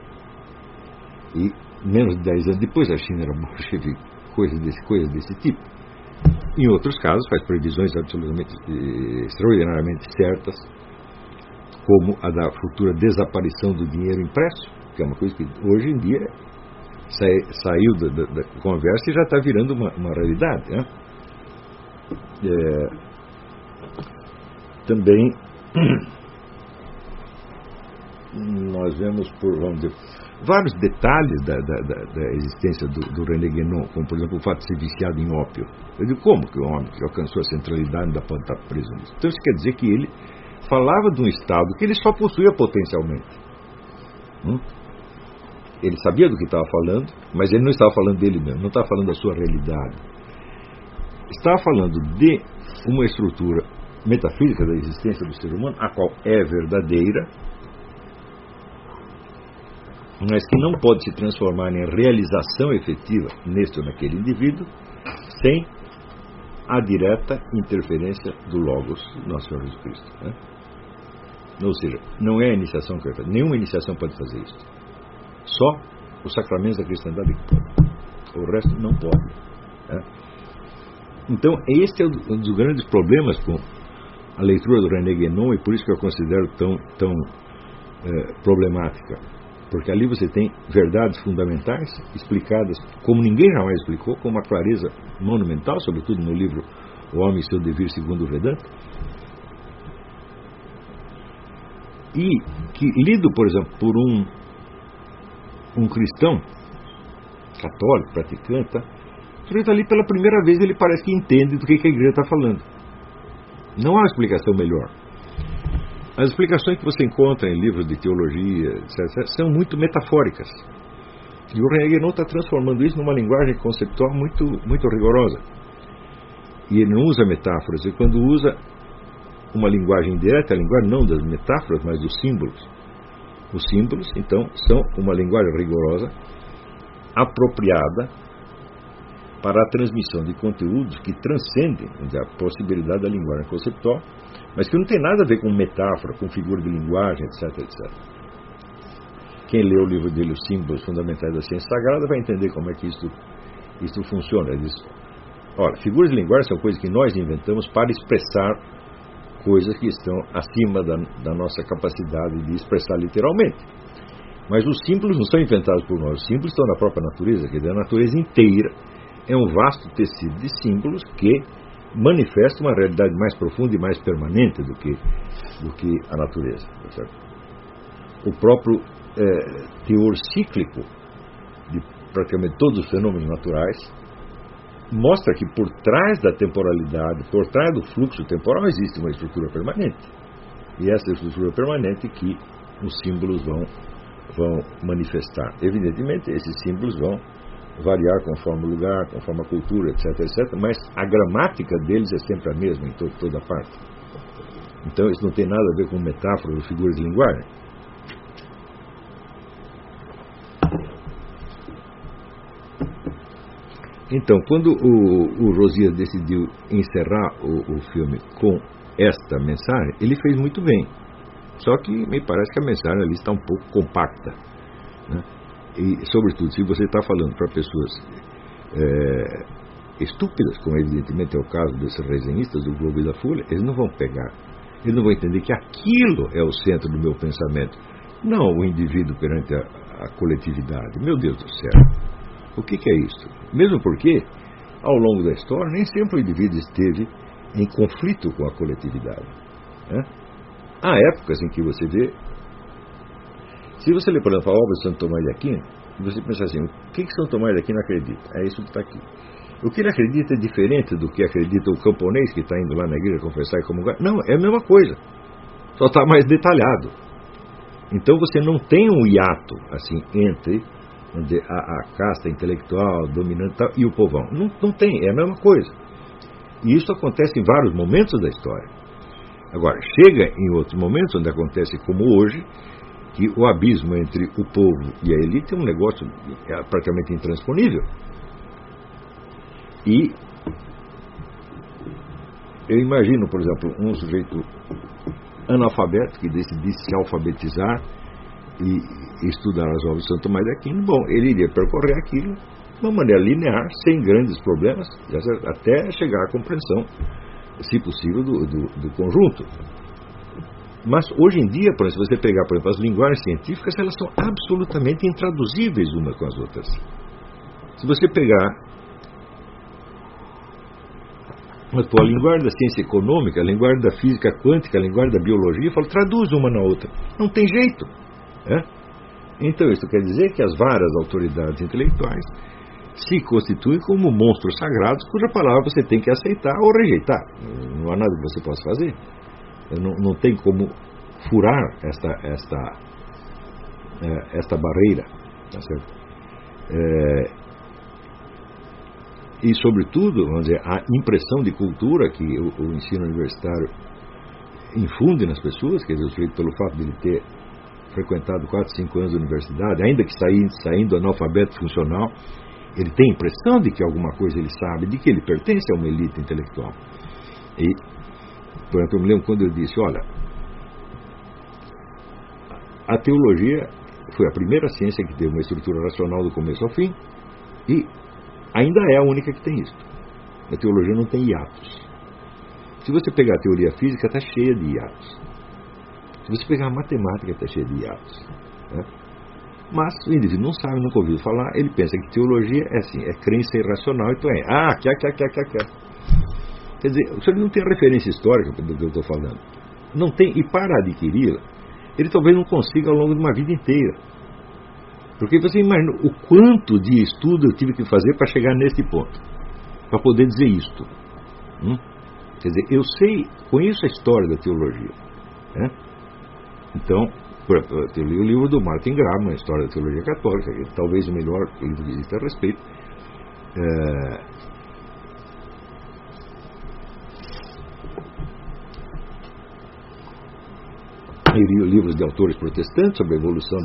E menos de 10 anos depois a China era bolchevique. Coisas desse tipo. Em outros casos, faz previsões absolutamente extraordinariamente certas, como a da futura desaparição do dinheiro impresso, que é uma coisa que hoje em dia saiu da conversa e já está virando uma realidade. Também nós vemos, vamos dizer, vários detalhes da existência do René Guénon, como, por exemplo, o fato de ser viciado em ópio. Eu digo, como que o homem que alcançou a centralidade ainda pode estar preso nisso? Então isso quer dizer que ele falava de um estado que ele só possuía potencialmente. Ele sabia do que estava falando, mas ele não estava falando dele mesmo, não estava falando da sua realidade. Estava falando de uma estrutura metafísica da existência do ser humano, a qual é verdadeira, mas que não pode se transformar em realização efetiva neste ou naquele indivíduo, sem a direta interferência do Logos, nosso Senhor Jesus Cristo. Né? Ou seja, não é a iniciação que vai fazer. Nenhuma iniciação pode fazer isso. Só os sacramentos da cristandade que podem. O resto não pode. Né? Então, este é um dos grandes problemas com a leitura do René Guénon, e por isso que eu considero tão problemática. Porque ali você tem verdades fundamentais explicadas como ninguém jamais explicou, com uma clareza monumental, sobretudo no livro O Homem e Seu Devir Segundo o Vedanta. E que, lido, por exemplo, por um cristão católico, praticante, ali pela primeira vez ele parece que entende do que a igreja está falando. Não há explicação melhor. As explicações que você encontra em livros de teologia, etc., são muito metafóricas. E o René Guénon está transformando isso numa linguagem conceptual muito rigorosa. E ele não usa metáforas. E quando usa uma linguagem direta, a linguagem não das metáforas, mas dos símbolos. Os símbolos, então, são uma linguagem rigorosa, apropriada para a transmissão de conteúdos que transcendem a possibilidade da linguagem conceptual, mas que não tem nada a ver com metáfora, com figura de linguagem, etc, etc. Quem lê o livro dele, Os Símbolos Fundamentais da Ciência Sagrada, vai entender como é que isso funciona. Ele diz, olha, figuras de linguagem são coisas que nós inventamos para expressar coisas que estão acima da nossa capacidade de expressar literalmente. Mas os símbolos não são inventados por nós, os símbolos estão na própria natureza, quer dizer, a natureza inteira é um vasto tecido de símbolos que manifesta uma realidade mais profunda e mais permanente do que a natureza. Tá certo? O próprio teor cíclico de praticamente todos os fenômenos naturais mostra que por trás da temporalidade, por trás do fluxo temporal, existe uma estrutura permanente. E essa estrutura permanente que os símbolos vão manifestar. Evidentemente, esses símbolos vão variar conforme o lugar, conforme a cultura, etc, etc, mas a gramática deles é sempre a mesma em toda parte. Então isso não tem nada a ver com metáforas ou figuras de linguagem. Então, quando o Rosias decidiu encerrar o filme com esta mensagem, ele fez muito bem. Só que me parece que a mensagem ali está um pouco compacta, né? E, sobretudo, se você está falando para pessoas estúpidas, como evidentemente é o caso desses resenhistas do Globo e da Folha, eles não vão pegar, eles não vão entender que aquilo é o centro do meu pensamento, não o indivíduo perante a coletividade. Meu Deus do céu, o que é isso? Mesmo porque, ao longo da história, nem sempre o indivíduo esteve em conflito com a coletividade, né? Há épocas em que você vê. Se você ler, por exemplo, a obra de Santo Tomás de Aquino, você pensa assim, o que Santo Tomás de Aquino acredita? É isso que está aqui. O que ele acredita é diferente do que acredita o camponês que está indo lá na igreja confessar e comungar? Não, é a mesma coisa. Só está mais detalhado. Então você não tem um hiato assim entre a casta intelectual dominante e o povão. Não tem, é a mesma coisa. E isso acontece em vários momentos da história. Agora, chega em outros momentos, onde acontece como hoje, que o abismo entre o povo e a elite é um negócio praticamente intransponível. E eu imagino, por exemplo, um sujeito analfabeto que decidisse se alfabetizar e estudar as obras de Santo Tomás de Aquino. Bom, ele iria percorrer aquilo de uma maneira linear, sem grandes problemas, até chegar à compreensão, se possível, do conjunto. Mas hoje em dia, por exemplo, se você pegar, por exemplo, as linguagens científicas, elas são absolutamente intraduzíveis umas com as outras. Se você pegar a linguagem da ciência econômica, a linguagem da física quântica, a linguagem da biologia, traduz uma na outra. Não tem jeito. É? Então isso quer dizer que as várias autoridades intelectuais se constituem como monstros sagrados cuja palavra você tem que aceitar ou rejeitar. Não há nada que você possa fazer. Não tem como furar esta barreira. Tá certo? E sobretudo, vamos dizer, a impressão de cultura que o ensino universitário infunde nas pessoas, quer dizer, o sujeito, pelo fato de ele ter frequentado 4, 5 anos de universidade, ainda que saindo analfabeto funcional, ele tem a impressão de que alguma coisa ele sabe, de que ele pertence a uma elite intelectual. E, por exemplo, eu me lembro quando eu disse, olha, a teologia foi a primeira ciência que teve uma estrutura racional do começo ao fim, e ainda é a única que tem isso. A teologia não tem hiatos. Se você pegar a teoria física, está cheia de hiatos. Se você pegar a matemática, está cheia de hiatos. Né? Mas o indivíduo não sabe, nunca ouviu falar, ele pensa que teologia é assim, é crença irracional, então quer. Quer dizer, o senhor não tem referência histórica do que eu estou falando. Não tem, e para adquiri-la, ele talvez não consiga ao longo de uma vida inteira. Porque você imagina o quanto de estudo eu tive que fazer para chegar nesse ponto, para poder dizer isto. Quer dizer, eu conheço a história da teologia. Né? Então, eu li o livro do Martin Grabman, a História da Teologia Católica, que é talvez o melhor livro que existe a respeito. Eu li livros de autores protestantes sobre a evolução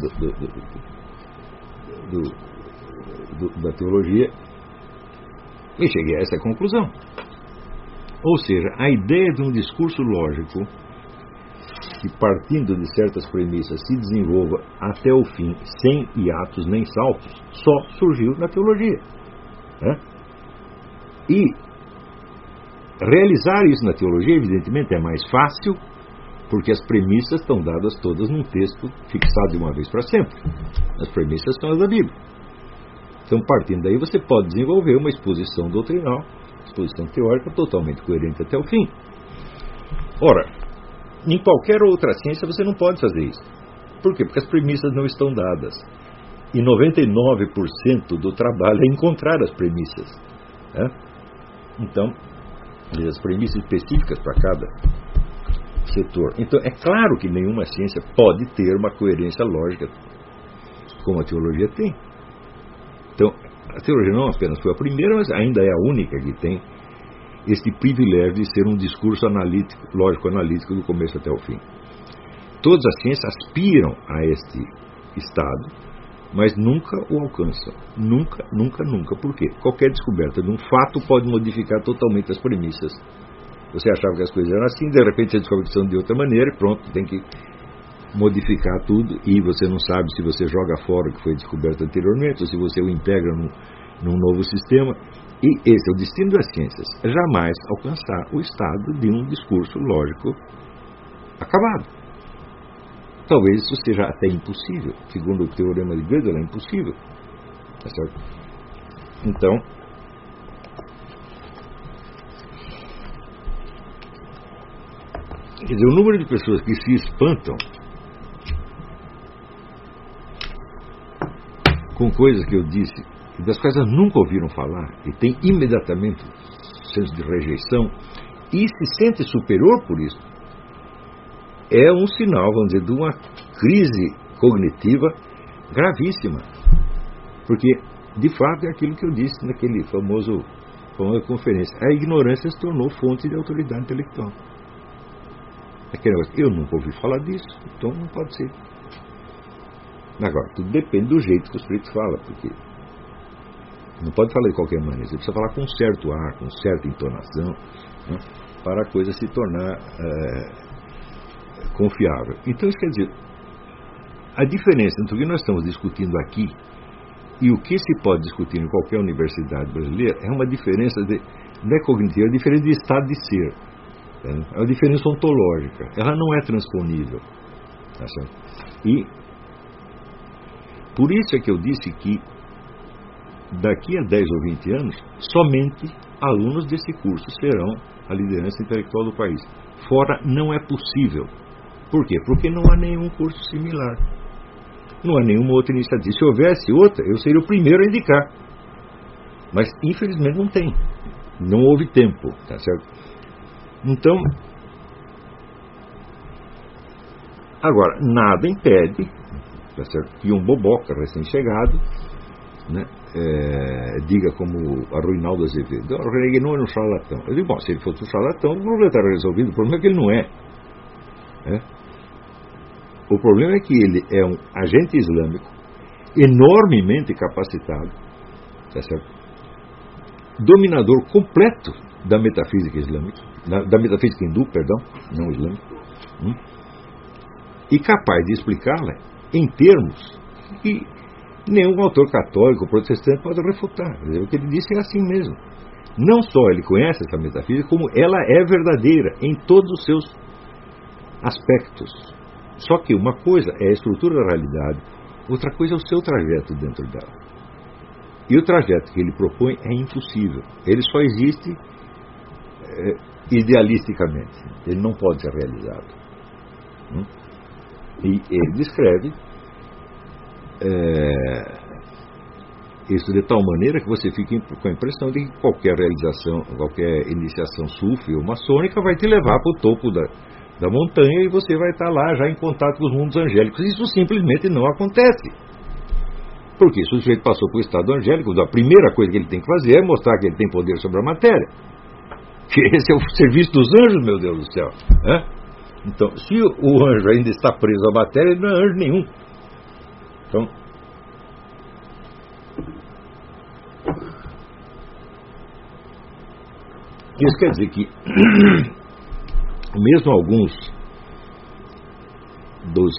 da teologia e cheguei a essa conclusão. Ou seja, a ideia de um discurso lógico que, partindo de certas premissas, se desenvolva até o fim, sem hiatos nem saltos, só surgiu na teologia. Né? E realizar isso na teologia, evidentemente, é mais fácil, porque as premissas estão dadas todas num texto fixado de uma vez para sempre. As premissas são as da Bíblia. Então, partindo daí, você pode desenvolver uma exposição doutrinal, exposição teórica totalmente coerente até o fim. Ora, em qualquer outra ciência você não pode fazer isso. Por quê? Porque as premissas não estão dadas. E 99% do trabalho é encontrar as premissas. Né? Então, as premissas específicas para cada setor. Então, é claro que nenhuma ciência pode ter uma coerência lógica como a teologia tem. Então, a teologia não apenas foi a primeira, mas ainda é a única que tem este privilégio de ser um discurso analítico, lógico-analítico do começo até o fim. Todas as ciências aspiram a este estado, mas nunca o alcançam. Nunca. Por quê? Qualquer descoberta de um fato pode modificar totalmente as premissas. Você achava que as coisas eram assim, de repente você descobre que são de outra maneira e pronto, tem que modificar tudo e você não sabe se você joga fora o que foi descoberto anteriormente ou se você o integra num novo sistema. E esse é o destino das ciências, jamais alcançar o estado de um discurso lógico acabado. Talvez isso seja até impossível, segundo o teorema de Gödel, é impossível. Tá certo? Então, quer dizer, o número de pessoas que se espantam com coisas que eu disse, das quais elas nunca ouviram falar, e tem imediatamente senso de rejeição, e se sente superior por isso, é um sinal, vamos dizer, de uma crise cognitiva gravíssima. Porque, de fato, é aquilo que eu disse naquele famosa conferência. A ignorância se tornou fonte de autoridade intelectual. Aquele negócio, eu nunca ouvi falar disso, então não pode ser. Agora, tudo depende do jeito que o sujeito fala, porque não pode falar de qualquer maneira, você precisa falar com um certo ar, com certa entonação, né, para a coisa se tornar confiável. Então, isso quer dizer, a diferença entre o que nós estamos discutindo aqui e o que se pode discutir em qualquer universidade brasileira é uma diferença não é cognitiva, é uma diferença de estado de ser. É uma diferença ontológica. Ela não é transponível. Tá certo? E por isso é que eu disse que daqui a 10 ou 20 anos, somente alunos desse curso serão a liderança intelectual do país. Fora não é possível. Por quê? Porque não há nenhum curso similar. Não há nenhuma outra iniciativa. Se houvesse outra, eu seria o primeiro a indicar. Mas, infelizmente, não tem. Não houve tempo, tá certo? Então, agora, nada impede, tá certo, que um boboca recém-chegado, né, diga como a Reinaldo Azevedo, o Reguenon é um charlatão. Eu digo, bom, se ele fosse um charlatão, o problema está resolvido. O problema é que ele não é. O problema é que ele é um agente islâmico enormemente capacitado, tá certo? Dominador completo da metafísica islâmica, da metafísica hindu, perdão, não islâmica, e capaz de explicá-la em termos que nenhum autor católico ou protestante pode refutar. O que ele disse é assim mesmo. Não só ele conhece essa metafísica, como ela é verdadeira em todos os seus aspectos. Só que uma coisa é a estrutura da realidade, outra coisa é o seu trajeto dentro dela. E o trajeto que ele propõe é impossível. Ele só existe idealisticamente. Ele não pode ser realizado. E ele descreve isso de tal maneira que você fica com a impressão de que qualquer realização, qualquer iniciação sufi ou maçônica vai te levar para o topo da montanha e você vai estar lá já em contato com os mundos angélicos. Isso simplesmente não acontece. Porque se o sujeito passou para o estado angélico, a primeira coisa que ele tem que fazer é mostrar que ele tem poder sobre a matéria. Que esse é o serviço dos anjos, meu Deus do céu. Então, se o anjo ainda está preso à matéria, ele não é anjo nenhum. Então, isso quer dizer que mesmo alguns dos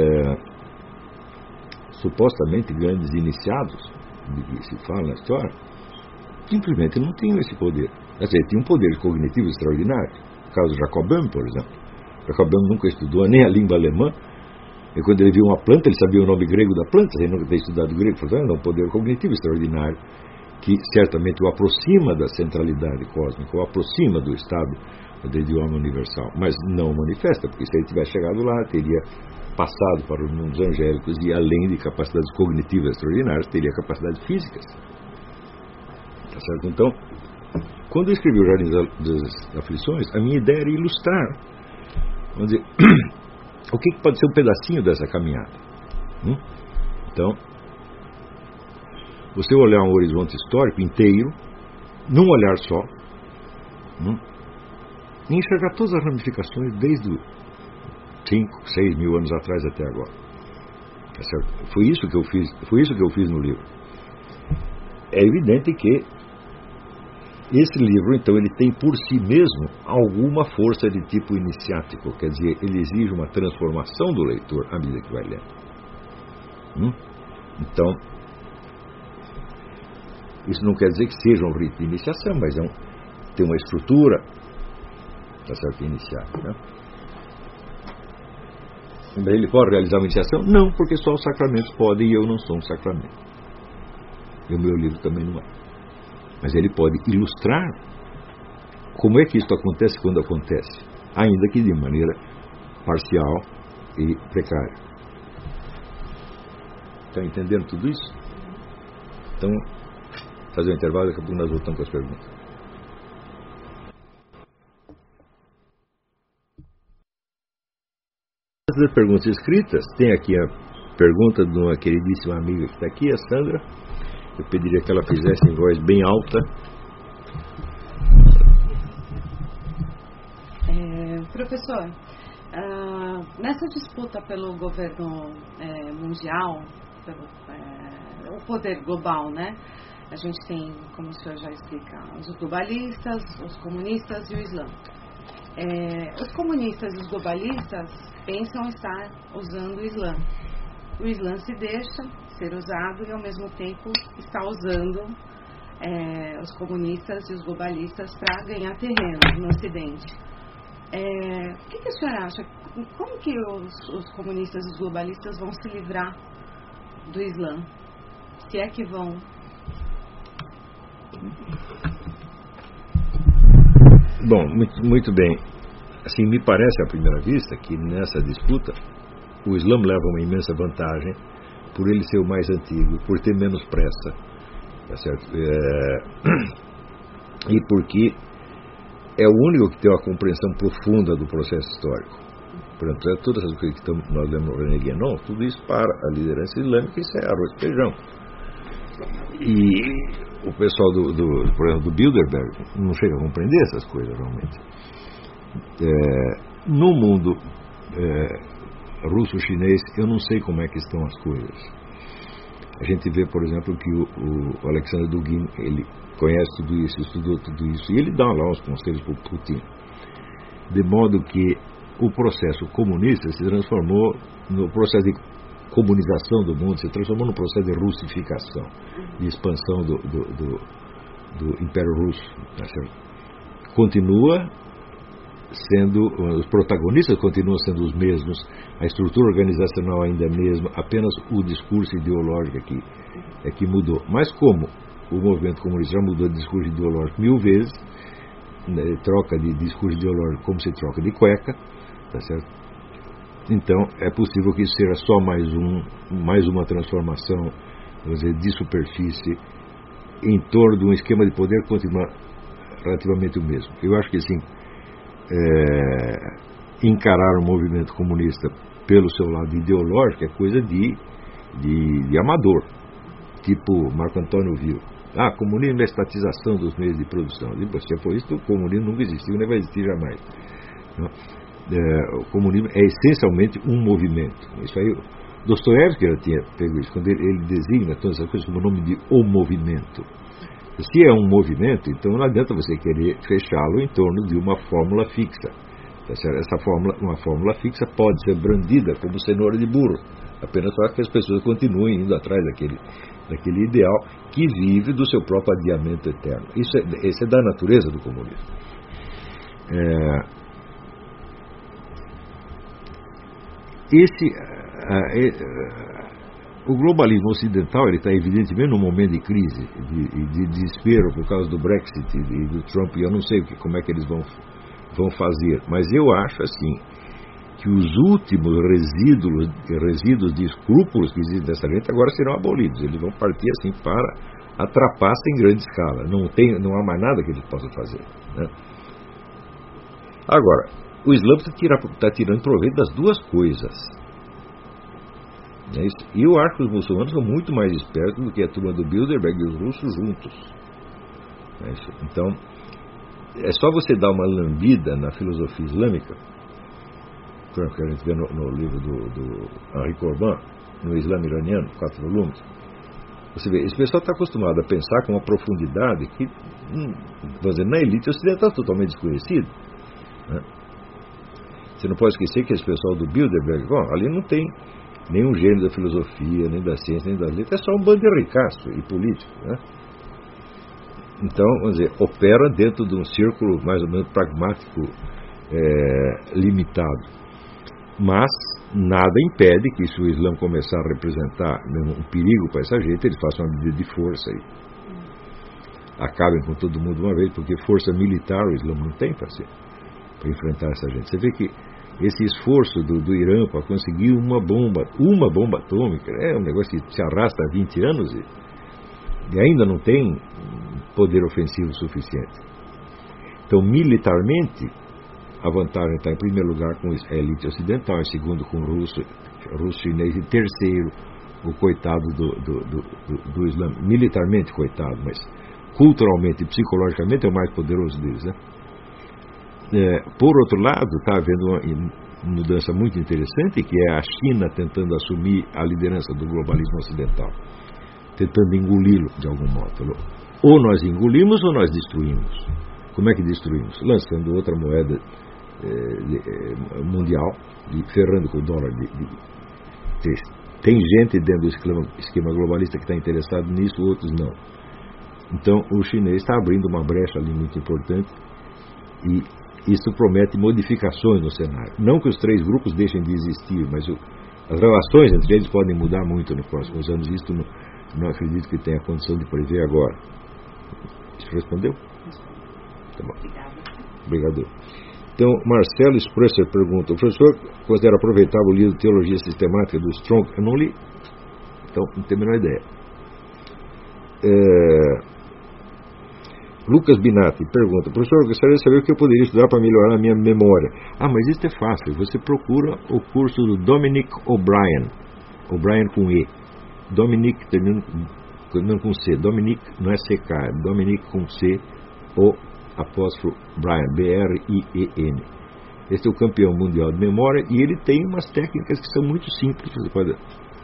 supostamente grandes iniciados de que se fala na história, simplesmente não tinham esse poder. Quer dizer, tinham um poder cognitivo extraordinário. O caso de Jacob Böhm, por exemplo. Jacob Böhm nunca estudou nem a língua alemã, e quando ele viu uma planta, ele sabia o nome grego da planta, ele nunca tinha estudado grego. Portanto, é um poder cognitivo extraordinário, que certamente o aproxima da centralidade cósmica, o aproxima do estado do idioma universal, mas não manifesta, porque se ele tivesse chegado lá, teria passado para os mundos angélicos e, além de capacidades cognitivas extraordinárias, teria capacidades físicas. Tá certo? Então, quando eu escrevi o Jardim das Aflições, a minha ideia era ilustrar, vamos dizer, o que pode ser um pedacinho dessa caminhada. Então, você olhar um horizonte histórico inteiro, num olhar só, e enxergar todas as ramificações desde 5, 6 mil anos atrás até agora. Tá certo? Foi isso que eu fiz no livro. É evidente que esse livro, então, ele tem por si mesmo alguma força de tipo iniciático, quer dizer, ele exige uma transformação do leitor à medida que vai lendo. Então, isso não quer dizer que seja um rito de iniciação, mas tem uma estrutura, tá certo, iniciática, né? Ele pode realizar uma iniciação? Não, porque só os sacramentos podem e eu não sou um sacramento. E o meu livro também não é. Mas ele pode ilustrar como é que isso acontece quando acontece, ainda que de maneira parcial e precária. Está entendendo tudo isso? Então, fazer um intervalo, daqui a pouco nós voltamos com as perguntas. Das perguntas escritas, tem aqui a pergunta de uma queridíssima amiga que está aqui, a Sandra. Eu pediria que ela fizesse em voz bem alta. Professor, nessa disputa pelo governo mundial, pelo o poder global, né? A gente tem, como o senhor já explica, os globalistas, os comunistas e o Islã. Os comunistas e os globalistas pensam estar usando o Islã. O Islã se deixa ser usado e, ao mesmo tempo, está usando os comunistas e os globalistas para ganhar terreno no Ocidente. O que o senhor acha? Como que os comunistas e os globalistas vão se livrar do Islã? Se é que vão? Bom, muito bem. Assim, me parece à primeira vista que nessa disputa o Islã leva uma imensa vantagem por ele ser o mais antigo, por ter menos pressa, tá certo? E porque é o único que tem uma compreensão profunda do processo histórico. Por exemplo, todas as coisas que nós lemos no René Guénon, tudo isso para a liderança islâmica, isso é arroz e feijão. E o pessoal por exemplo, do Bilderberg não chega a compreender essas coisas realmente. No mundo russo-chinês, eu não sei como é que estão as coisas. A gente vê, por exemplo, que o Alexander Dugin, ele conhece tudo isso, estudou tudo isso, e ele dá lá uns conselhos para o Putin. De modo que o processo comunista se transformou no processo de comunização do mundo, se transformou no processo de russificação, de expansão do Império Russo. Tá certo? Continua sendo, os protagonistas continuam sendo os mesmos, a estrutura organizacional ainda é a mesma, apenas o discurso ideológico é que mudou. Mas como o movimento comunista já mudou de discurso ideológico 1000 vezes, né, troca de discurso ideológico como se troca de cueca, tá certo? Então é possível que isso seja só mais uma transformação, vamos dizer, de superfície em torno de um esquema de poder que continua relativamente o mesmo. Eu acho que assim, encarar o movimento comunista pelo seu lado ideológico é coisa de amador, tipo Marco Antônio viu. Comunismo é a estatização dos meios de produção. Se for isso, o comunismo nunca existiu, nem vai existir jamais. O comunismo é essencialmente um movimento. Isso aí, Dostoiévski já tinha pego isso, quando ele designa todas essas coisas como o nome de o movimento. Se é um movimento, então não adianta você querer fechá-lo em torno de uma fórmula fixa. Uma fórmula fixa pode ser brandida como cenoura de burro, apenas para que as pessoas continuem indo atrás daquele ideal que vive do seu próprio adiamento eterno. Isso é da natureza do comunismo. O globalismo ocidental está evidentemente num momento de crise, de desespero por causa do Brexit e do Trump, e eu não sei como é que eles vão fazer, mas eu acho assim que os últimos resíduos de escrúpulos que existem dessa gente agora serão abolidos. Eles vão partir assim para a trapaça em grande escala. Não há mais nada que eles possam fazer, né? Agora, o Islã está tirando proveito das duas coisas. E eu acho que os muçulmanos são muito mais espertos do que a turma do Bilderberg e os russos juntos. Então, é só você dar uma lambida na filosofia islâmica, que a gente vê no livro do Henri Corbin, no Islã Iraniano, 4 volumes. Você vê, esse pessoal está acostumado a pensar com uma profundidade que, vamos dizer, na elite ocidental é totalmente desconhecido, né? Você não pode esquecer que esse pessoal do Bilderberg, ali não tem nenhum gênio da filosofia, nem da ciência, nem das letras, é só um bando de ricaço e político, né? Então, vamos dizer, opera dentro de um círculo mais ou menos pragmático, limitado. Mas nada impede que, se o Islã começar a representar um perigo para essa gente, eles façam uma medida de força e acabem com todo mundo de uma vez, porque força militar o Islã não tem para enfrentar essa gente. Você vê que esse esforço do Irã para conseguir uma bomba atômica é um negócio que se arrasta há 20 anos e ainda não tem poder ofensivo suficiente. Então, militarmente, a vantagem está em primeiro lugar com a elite ocidental, em segundo com o russo chinês, e terceiro o coitado do Islã. Militarmente coitado, mas culturalmente e psicologicamente é o mais poderoso deles, né? Por outro lado, está havendo uma mudança muito interessante, que é a China tentando assumir a liderança do globalismo ocidental, tentando engoli-lo de algum modo. Ou nós engolimos ou nós destruímos. Como é que destruímos? Lançando outra moeda mundial, ferrando com o dólar. Tem gente dentro do esquema globalista que está interessado nisso, outros não. Então o chinês está abrindo uma brecha ali muito importante, e isso promete modificações no cenário. Não que os três grupos deixem de existir, mas as relações entre eles podem mudar muito nos próximos anos. Isto não acredito que tenha condição de prever agora. Isso respondeu? Tá bom. Obrigado. Então, Marcelo Spresser pergunta: o professor considera aproveitável o livro Teologia Sistemática do Strong? Eu não li. Então, não tenho a menor ideia. Lucas Binatti pergunta: professor, eu gostaria de saber o que eu poderia estudar para melhorar a minha memória. Mas isso é fácil. Você procura o curso do Dominic O'Brien. O'Brien com E. Dominic terminando com C. Dominic não é CK, é Dominic com C, O apóstrofo Brian, B-R-I-E-N. Esse é o campeão mundial de memória e ele tem umas técnicas que são muito simples. Você pode,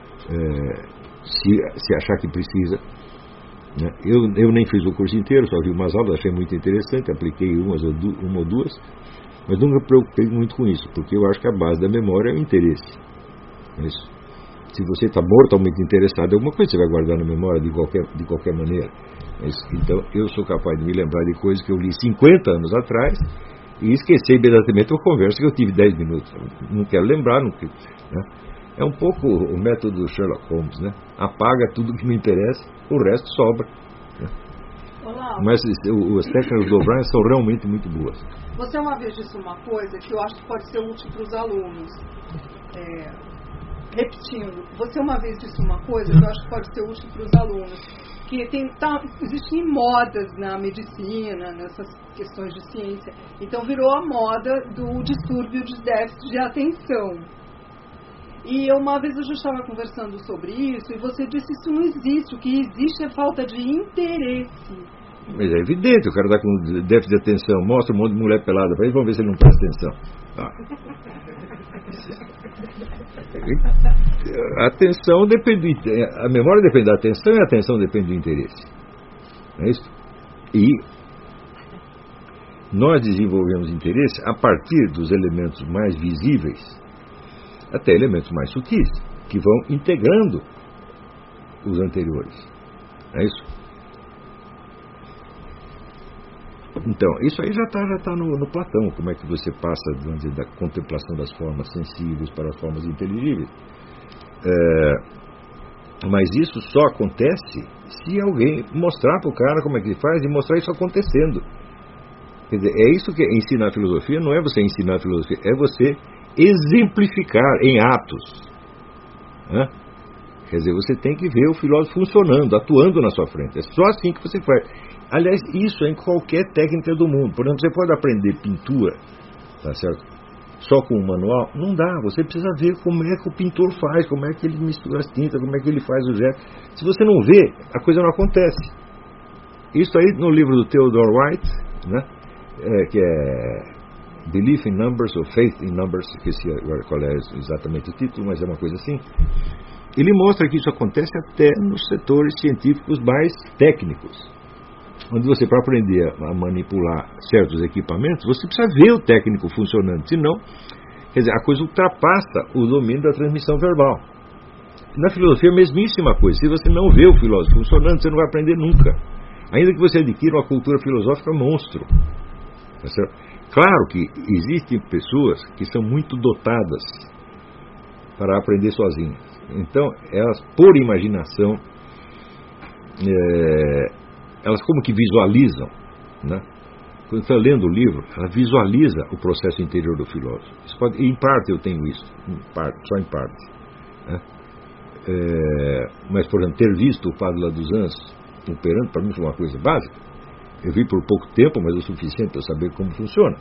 se achar que precisa, né? Eu nem fiz o curso inteiro, só vi umas aulas, achei muito interessante, apliquei uma ou duas, mas nunca me preocupei muito com isso, porque eu acho que a base da memória é o interesse. Isso. Se você está mortalmente interessado em alguma coisa, você vai guardar na memória de qualquer maneira. Então, eu sou capaz de me lembrar de coisas que eu li 50 anos atrás e esquecer imediatamente uma conversa que eu tive 10 minutos. Não quero lembrar, né? É um pouco o método do Sherlock Holmes, né? Apaga tudo que não interessa, o resto sobra, né? Olá. Mas as técnicas do O'Brien são realmente muito boas. Você uma vez disse uma coisa que eu acho que pode ser útil para os alunos. Repetindo, você uma vez disse uma coisa que eu acho que pode ser útil para os alunos, que existem modas na medicina, nessas questões de ciência. Então virou a moda do distúrbio de déficit de atenção. E uma vez eu já estava conversando sobre isso, e você disse que isso não existe. O que existe é falta de interesse. Mas é evidente, o cara está com déficit de atenção, mostra um monte de mulher pelada para ele, vamos ver se ele não presta atenção. A atenção depende a memória depende da atenção e a atenção depende do interesse. Não é isso? E nós desenvolvemos interesse a partir dos elementos mais visíveis até elementos mais sutis, que vão integrando os anteriores. Não é isso? Então, isso aí já está no Platão, como é que você passa, vamos dizer, da contemplação das formas sensíveis para as formas inteligíveis. Mas isso só acontece se alguém mostrar para o cara como é que ele faz e mostrar isso acontecendo. Quer dizer, é isso que é ensinar filosofia, não é você ensinar filosofia, é você exemplificar em atos. Né? Quer dizer, você tem que ver o filósofo funcionando, atuando na sua frente. É só assim que você faz. Aliás, isso é em qualquer técnica do mundo. Por exemplo, você pode aprender pintura, tá certo? Só com um manual? Não dá. Você precisa ver como é que o pintor faz, como é que ele mistura as tintas, como é que ele faz o gesto. Se você não vê, a coisa não acontece. Isso aí no livro do Theodore White, né? Que é Belief in Numbers ou Faith in Numbers, esqueci agora qual é exatamente o título, mas é uma coisa assim. Ele mostra que isso acontece até nos setores científicos mais técnicos, onde você, para aprender a manipular certos equipamentos, você precisa ver o técnico funcionando, senão, quer dizer, a coisa ultrapassa o domínio da transmissão verbal. Na filosofia é a mesmíssima coisa. Se você não vê o filósofo funcionando, você não vai aprender nunca, ainda que você adquira uma cultura filosófica monstro. Tá certo? Claro que existem pessoas que são muito dotadas para aprender sozinhas. Então, elas, por imaginação, elas como que visualizam, né? Quando está lendo o livro, ela visualiza o processo interior do filósofo. Em parte eu tenho isso, só em parte, né? Mas, por exemplo, ter visto o Padre Laduzans operando, para mim foi uma coisa básica. Eu vi por pouco tempo, mas o suficiente para eu saber como funciona.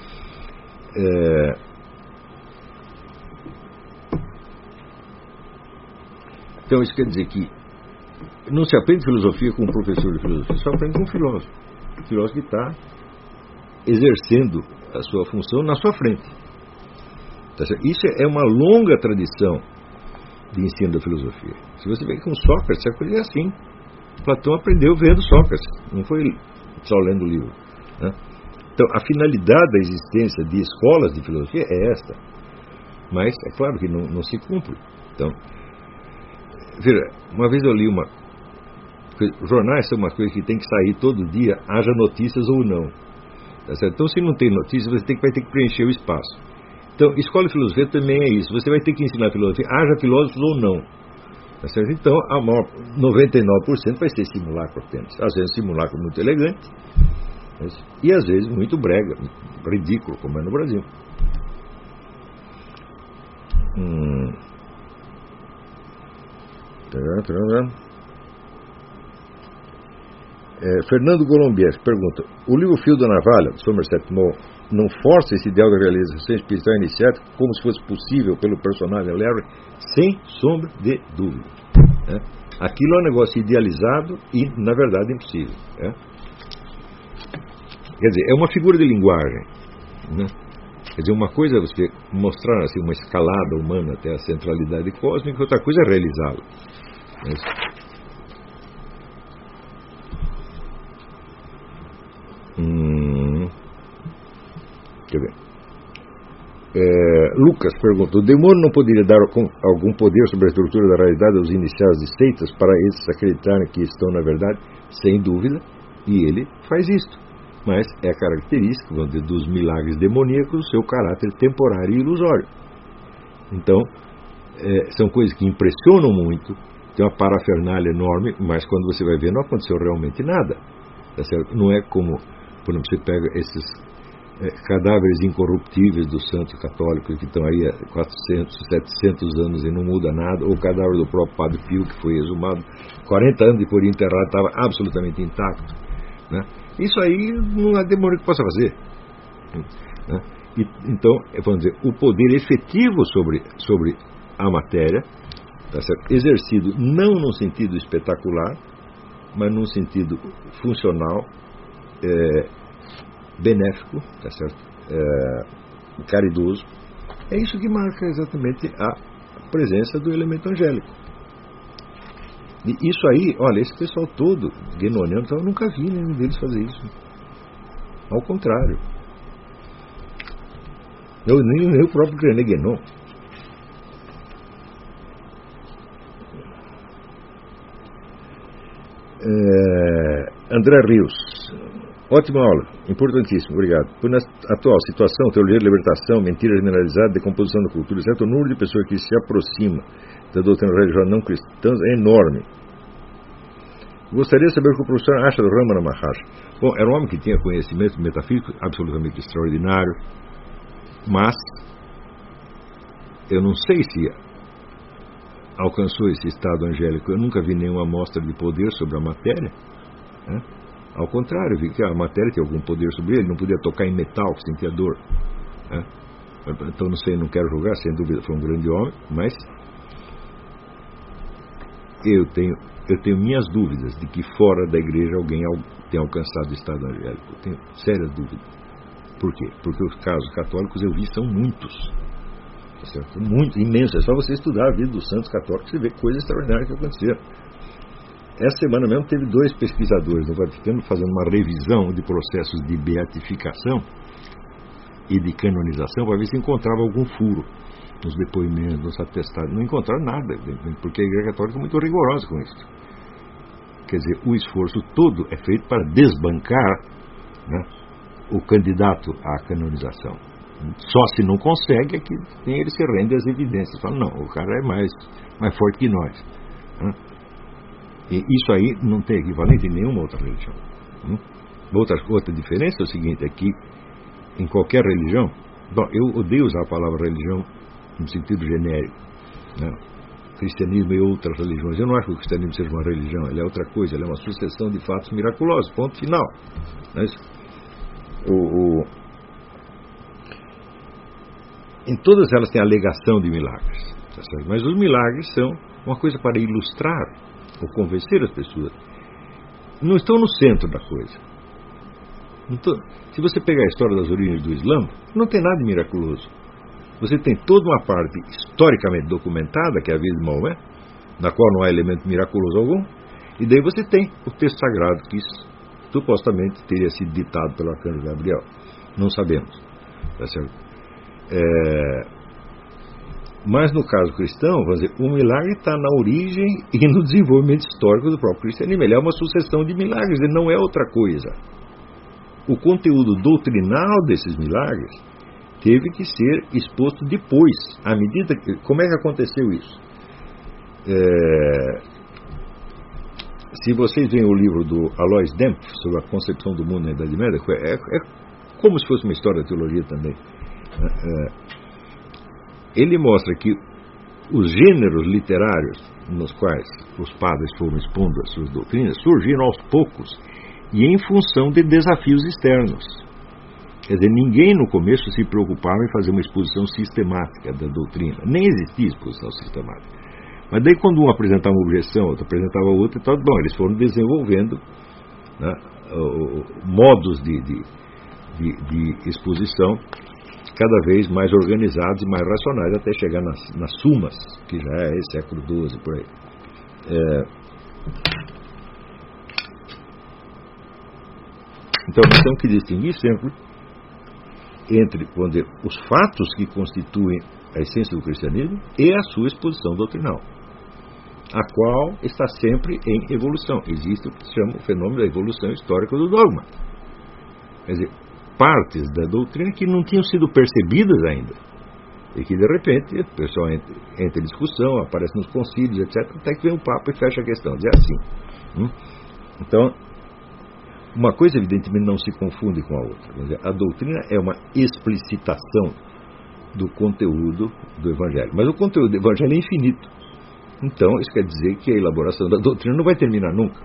Então isso quer dizer que não se aprende filosofia com um professor de filosofia, só aprende com um filósofo. O filósofo que está exercendo a sua função na sua frente. Isso é uma longa tradição de ensino da filosofia. Se você vê com Sócrates, a coisa é assim. Platão aprendeu vendo Sócrates, não foi só lendo o livro, né? Então, a finalidade da existência de escolas de filosofia é esta. Mas, é claro que não se cumpre. Então, veja, uma vez eu li uma coisa, jornais são uma coisa que tem que sair todo dia, haja notícias ou não. Tá certo? Então, se não tem notícias, você vai ter que preencher o espaço. Então, escola de filosofia também é isso. Você vai ter que ensinar filosofia, haja filósofos ou não. Tá certo? Então, a maior 99% vai ser simulacro apenas. Às vezes, simulacro muito elegante, e às vezes muito brega, ridículo, como é no Brasil. Fernando Golombieff pergunta: o livro Fio da Navalha, de Somerset Maugham, não força esse ideal da realização espiritual iniciática como se fosse possível pelo personagem Larry? Sem sombra de dúvida. Aquilo é um negócio idealizado e, na verdade, impossível. Quer dizer, é uma figura de linguagem. Quer dizer, uma coisa é você mostrar assim, uma escalada humana até a centralidade cósmica, outra coisa é realizá-la. Quer ver? Lucas perguntou: o demônio não poderia dar algum poder sobre a estrutura da realidade aos iniciados de seitas para eles acreditarem que estão na verdade? Sem dúvida, e ele faz isto. Mas é característico dos milagres demoníacos o seu caráter temporário e ilusório. Então, são coisas que impressionam muito, tem uma parafernália enorme, mas quando você vai ver não aconteceu realmente nada. Tá certo? Não é como, por exemplo, você pega esses cadáveres incorruptíveis dos santos católicos que estão aí há 400, 700 anos e não muda nada, ou o cadáver do próprio Padre Pio que foi exumado 40 anos depois de enterrado, estava absolutamente intacto, né? Isso aí não há demônio que possa fazer, né? Então, vamos dizer, o poder efetivo sobre a matéria, tá certo? Exercido não no sentido espetacular, mas num sentido funcional, benéfico, tá certo? Caridoso. É isso que marca exatamente a presença do elemento angélico. E isso aí, olha, esse pessoal todo, guénoniano, eu nunca vi nenhum deles fazer isso. Ao contrário. Nem o próprio René Guénon. André Rios: ótima aula, importantíssimo, obrigado. Por na atual situação, teologia de libertação, mentira generalizada, decomposição da cultura, certo? O número de pessoas que se aproxima da doutrina religiosa não cristã é enorme. Gostaria de saber o que o professor acha do Ramana Maharshi. Bom, era um homem que tinha conhecimento metafísico absolutamente extraordinário, mas eu não sei se alcançou esse estado angélico. Eu nunca vi nenhuma amostra de poder sobre a matéria, né? Ao contrário, vi que a matéria tinha algum poder sobre ele, não podia tocar em metal, sentia dor, né? Então não sei, não quero julgar, sem dúvida foi um grande homem, mas eu tenho minhas dúvidas de que fora da igreja alguém tenha alcançado o estado angélico. Eu tenho sérias dúvidas. Por quê? Porque os casos católicos eu vi são muitos, tá certo? Muito, imensos. É só você estudar a vida dos santos católicos e ver coisas extraordinárias que aconteceram. Essa semana mesmo teve 2 pesquisadores no Vaticano fazendo uma revisão de processos de beatificação e de canonização para ver se encontrava algum furo nos depoimentos, nos atestados. Não encontraram nada, porque a Igreja Católica é muito rigorosa com isso. Quer dizer, o esforço todo é feito para desbancar, né, o candidato à canonização. Só se não consegue é que ele se rende às evidências. Fala, não, o cara é mais forte que nós, né? E isso aí não tem equivalente em nenhuma outra religião. Outra diferença é o seguinte, é que em qualquer religião, bom, eu odeio usar a palavra religião no sentido genérico, né? Cristianismo e outras religiões. Eu não acho que o cristianismo seja uma religião, ele é outra coisa, ele é uma sucessão de fatos miraculosos, ponto final. Mas, em todas elas tem alegação de milagres, tá certo? Mas os milagres são uma coisa para ilustrar ou convencer as pessoas. Não estão no centro da coisa. Então, se você pegar a história das origens do Islã, não tem nada de miraculoso. Você tem toda uma parte historicamente documentada, que é a vida de Maomé, na qual não há elemento miraculoso algum, e daí você tem o texto sagrado que supostamente teria sido ditado pelo arcanjo Gabriel. Não sabemos, tá certo? Mas no caso cristão, vamos dizer, o milagre está na origem e no desenvolvimento histórico do próprio cristianismo. Ele é uma sucessão de milagres, ele não é outra coisa. O conteúdo doutrinal desses milagres teve que ser exposto depois, à medida que... Como é que aconteceu isso? Se vocês veem o livro do Alois Dempf sobre a concepção do mundo na Idade Média, é como se fosse uma história da teologia também. Ele mostra que os gêneros literários nos quais os padres foram expondo as suas doutrinas surgiram aos poucos e em função de desafios externos. Quer dizer, ninguém no começo se preocupava em fazer uma exposição sistemática da doutrina. Nem existia exposição sistemática. Mas daí quando um apresentava uma objeção, outro apresentava outra, então, bom, eles foram desenvolvendo, né, modos de exposição cada vez mais organizados e mais racionais, até chegar nas sumas, que já é século XII, por aí. Então, nós temos que distinguir sempre entre os fatos que constituem a essência do cristianismo e a sua exposição doutrinal, a qual está sempre em evolução. Existe o que se chama o fenômeno da evolução histórica do dogma. Quer dizer, partes da doutrina que não tinham sido percebidas ainda, e que de repente o pessoal entra em discussão, aparece nos concílios, etc., até que vem o Papa e fecha a questão. É assim. Então, uma coisa evidentemente não se confunde com a outra. Quer dizer, a doutrina é uma explicitação do conteúdo do Evangelho, mas o conteúdo do Evangelho é infinito. Então, isso quer dizer que a elaboração da doutrina não vai terminar nunca.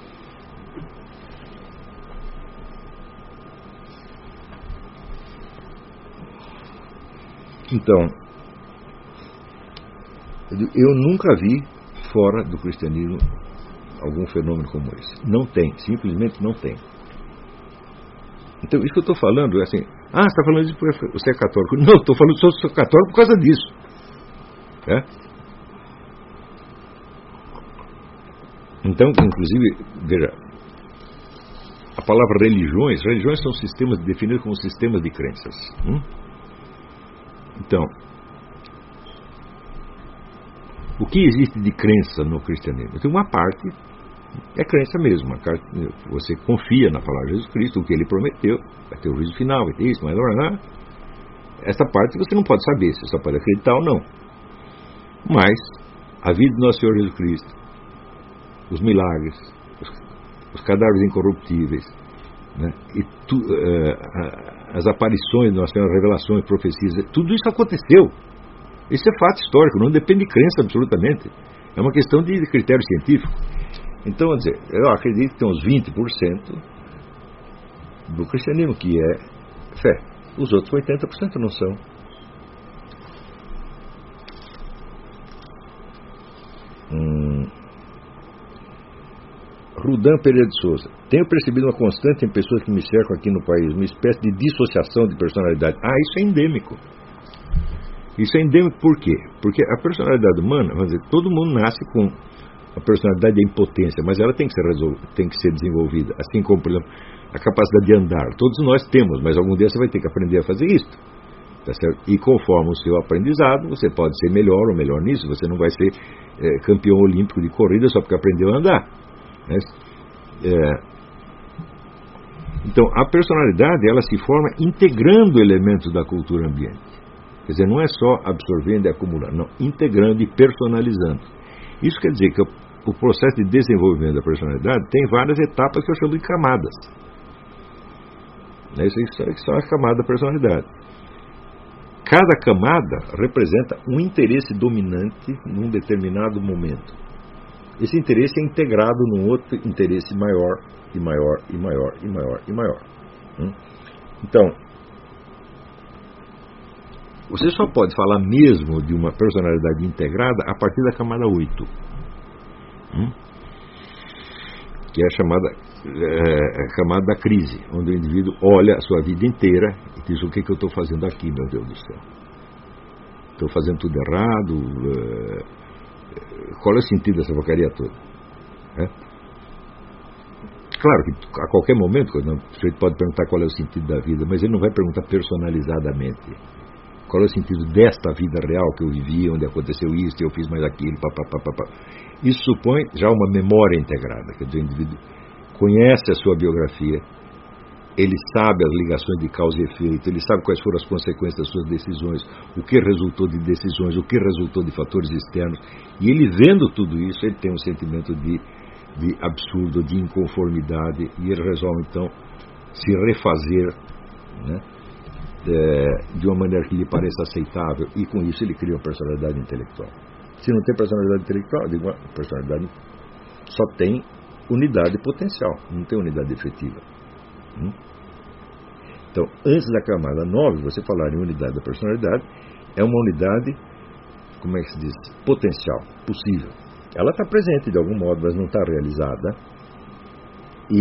Então, eu nunca vi fora do cristianismo algum fenômeno como esse. Não tem, simplesmente não tem. Então, isso que eu estou falando é assim, você está falando isso porque você é católico. Não, estou falando que sou católico por causa disso. Então, inclusive, veja, a palavra religiões são sistemas definidos como sistemas de crenças. Então, o que existe de crença no cristianismo? Tem uma parte, é crença mesmo. Você confia na palavra de Jesus Cristo, o que ele prometeu, vai ter o juízo final, vai ter isso, mas não. Essa parte você não pode saber, você só pode acreditar ou não. Mas a vida do nosso Senhor Jesus Cristo, os milagres, os cadáveres incorruptíveis, né, as aparições de Nossa Senhora, revelações, profecias, tudo isso aconteceu. Isso é fato histórico, não depende de crença absolutamente. É uma questão de critério científico. Então, quer dizer, eu acredito que tem uns 20% do cristianismo que é fé. Os outros 80% não são. Rudan Pereira de Souza. Tenho percebido uma constante em pessoas que me cercam aqui no país, uma espécie de dissociação de personalidade. Isso é endêmico. Isso é endêmico por quê? Porque a personalidade humana, vamos dizer, todo mundo nasce com a personalidade da impotência, mas ela tem que ser desenvolvida. Assim como, por exemplo, a capacidade de andar. Todos nós temos, mas algum dia você vai ter que aprender a fazer isso. Tá certo? E conforme o seu aprendizado, você pode ser melhor ou melhor nisso. Você não vai ser campeão olímpico de corrida só porque aprendeu a andar. Então, a personalidade ela se forma integrando elementos da cultura ambiente. Quer dizer, não é só absorvendo e acumulando, não, integrando e personalizando. Isso quer dizer que o processo de desenvolvimento da personalidade tem várias etapas que eu chamo de camadas. Isso são as camadas da personalidade. Cada camada representa um interesse dominante num determinado momento. Esse interesse é integrado num outro interesse maior, e maior, e maior, e maior, e maior. Então, você só pode falar mesmo de uma personalidade integrada a partir da camada 8. Que é a chamada camada da crise, onde o indivíduo olha a sua vida inteira e diz: o que eu estou fazendo aqui, meu Deus do céu? Estou fazendo tudo errado? Qual é o sentido dessa porcaria toda? Claro que a qualquer momento o sujeito pode perguntar qual é o sentido da vida, mas ele não vai perguntar personalizadamente. Qual é o sentido desta vida real que eu vivi, onde aconteceu isso, eu fiz mais aquilo, papapá. Isso supõe já uma memória integrada, quer dizer, o indivíduo conhece a sua biografia, ele sabe as ligações de causa e efeito, ele sabe quais foram as consequências das suas decisões, o que resultou de decisões, o que resultou de fatores externos, e ele vendo tudo isso, ele tem um sentimento de absurdo, de inconformidade, e ele resolve então se refazer, né, de uma maneira que lhe pareça aceitável, e com isso ele cria uma personalidade intelectual. Se não tem personalidade intelectual, eu digo, a personalidade só tem unidade potencial, não tem unidade efetiva. Então, antes da camada 9, você falar em unidade da personalidade, é uma unidade, como é que se diz? Potencial, possível. Ela está presente de algum modo, mas não está realizada. E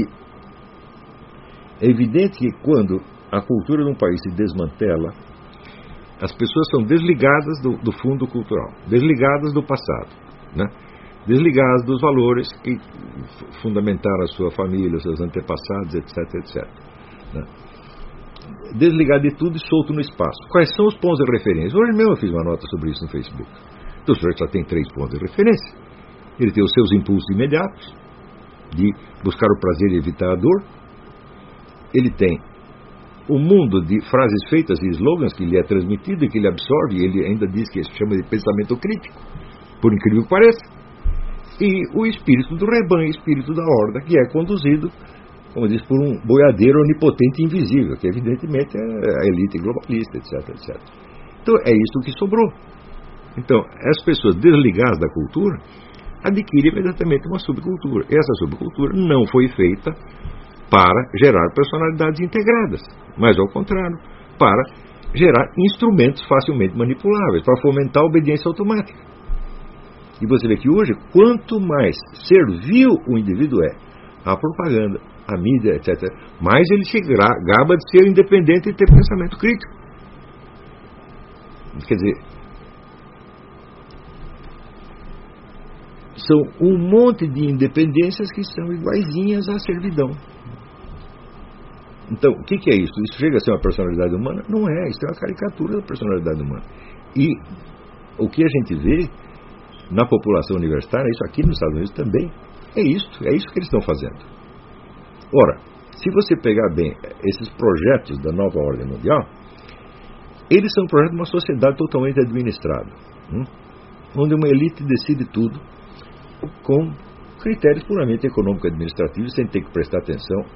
é evidente que quando a cultura de um país se desmantela, as pessoas são desligadas do fundo cultural, desligadas do passado, né? Desligadas dos valores que fundamentaram a sua família, os seus antepassados, etc, etc. Né? Desligado de tudo e solto no espaço. Quais são os pontos de referência? Hoje mesmo eu fiz uma nota sobre isso no Facebook. Então o sujeito só tem 3 pontos de referência. Ele tem os seus impulsos imediatos, de buscar o prazer e evitar a dor. Ele tem o mundo de frases feitas e slogans que lhe é transmitido e que ele absorve, e ele ainda diz que isso chama de pensamento crítico, por incrível que pareça. E o espírito do rebanho, espírito da horda, que é conduzido, como diz, por um boiadeiro onipotente e invisível, que evidentemente é a elite globalista, etc, etc. Então é isso que sobrou. Então, as pessoas desligadas da cultura adquirem imediatamente uma subcultura. Essa subcultura não foi feita para gerar personalidades integradas, mas ao contrário, para gerar instrumentos facilmente manipuláveis, para fomentar a obediência automática. E você vê que hoje, quanto mais servil o indivíduo é à propaganda, à mídia, etc., mais ele se gaba de ser independente e ter pensamento crítico. Quer dizer, são um monte de independências que são iguaizinhas à servidão. Então, o que é isso? Isso chega a ser uma personalidade humana? Não é, isso é uma caricatura da personalidade humana. E o que a gente vê na população universitária, isso aqui nos Estados Unidos também, é isso que eles estão fazendo. Ora, se você pegar bem esses projetos da nova ordem mundial, eles são projetos de uma sociedade totalmente administrada, onde uma elite decide tudo com critérios puramente econômico-administrativos, sem ter que prestar atenção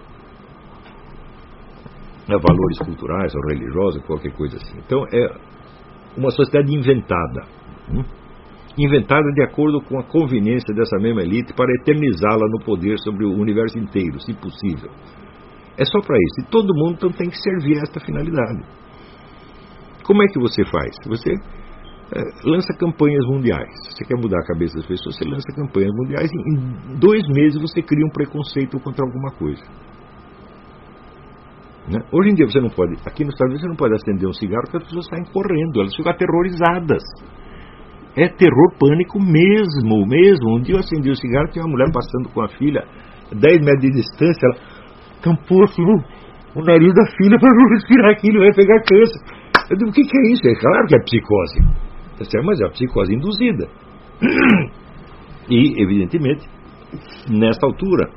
a valores culturais ou religiosos, qualquer coisa assim. Então é uma sociedade inventada, inventada de acordo com a conveniência dessa mesma elite para eternizá-la no poder sobre o universo inteiro, se possível. É só para isso. E todo mundo então tem que servir a esta finalidade. Como é que você faz? Você lança campanhas mundiais. Você quer mudar a cabeça das pessoas, você lança campanhas mundiais e em 2 meses você cria um preconceito contra alguma coisa. Né? Hoje em dia você não pode, aqui nos Estados Unidos você não pode acender um cigarro porque as pessoas saem correndo, elas ficam aterrorizadas. É terror, pânico mesmo. Um dia eu acendi o cigarro, tinha uma mulher passando com a filha a 10 metros de distância, ela tampou assim o nariz da filha para não respirar aquilo, vai pegar câncer. Eu digo, o que é isso? É claro que é psicose, mas é a psicose induzida. E, evidentemente, nesta altura,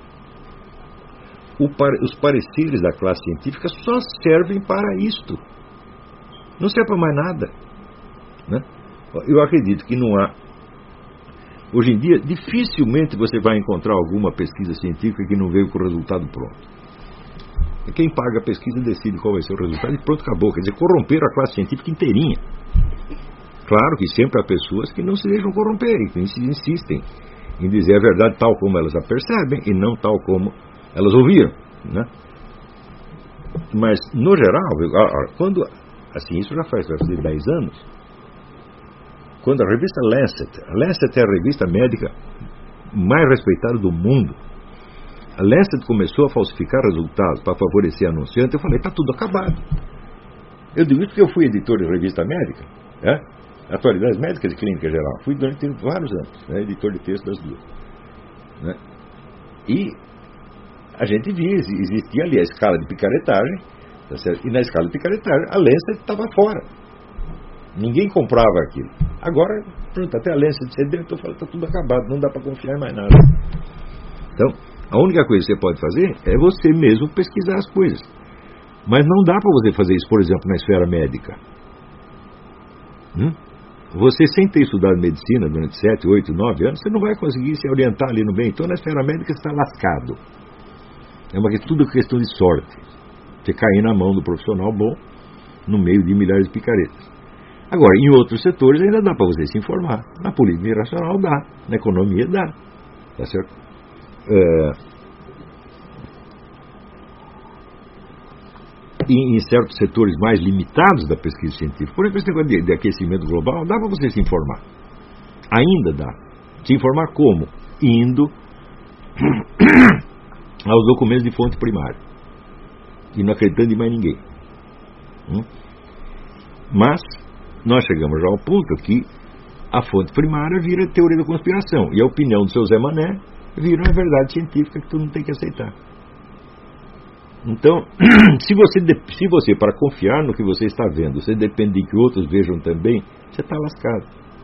os pareceres da classe científica só servem para isto. Não serve para mais nada. Né? Eu acredito que não há. Hoje em dia, dificilmente você vai encontrar alguma pesquisa científica que não veio com o resultado pronto. Quem paga a pesquisa decide qual vai ser o resultado e pronto, acabou. Quer dizer, corromperam a classe científica inteirinha. Claro que sempre há pessoas que não se deixam corromper e que insistem em dizer a verdade tal como elas a percebem e não tal como elas ouviram, né? Mas, no geral, quando, assim, isso já vai fazer 10 anos, quando a revista Lancet é a revista médica mais respeitada do mundo, a Lancet começou a falsificar resultados para favorecer anunciante, eu falei, está tudo acabado. Eu digo isso porque eu fui editor de revista médica, Atualidades Médicas e Clínica Geral, fui durante vários anos, editor de texto das duas, né? E a gente via, existia ali a escala de picaretagem, tá certo? E na escala de picaretagem a Lancet estava fora, ninguém comprava aquilo. Agora, pronto, até a Lancet cedeu, então eu falei, está tudo acabado, não dá para confiar em mais nada. Então, a única coisa que você pode fazer é você mesmo pesquisar as coisas. Mas não dá para você fazer isso, por exemplo, na esfera médica. Você, sem ter estudado medicina durante 7, 8, 9 anos, você não vai conseguir se orientar ali no bem. Então, na esfera médica, você está lascado. Tudo questão de sorte. Você cair na mão do profissional bom, no meio de milhares de picaretas. Agora, em outros setores ainda dá para você se informar. Na política internacional dá, na economia dá. Tá certo? Em certos setores mais limitados da pesquisa científica, por exemplo, esse negócio de aquecimento global, dá para você se informar. Ainda dá. Se informar como? Indo aos documentos de fonte primária. E não acreditando em mais ninguém. Mas nós chegamos já ao ponto que a fonte primária vira teoria da conspiração. E a opinião do seu Zé Mané vira uma verdade científica que todo mundo tem que aceitar. Então, se você, para confiar no que você está vendo, você depende de que outros vejam também, você está lascado.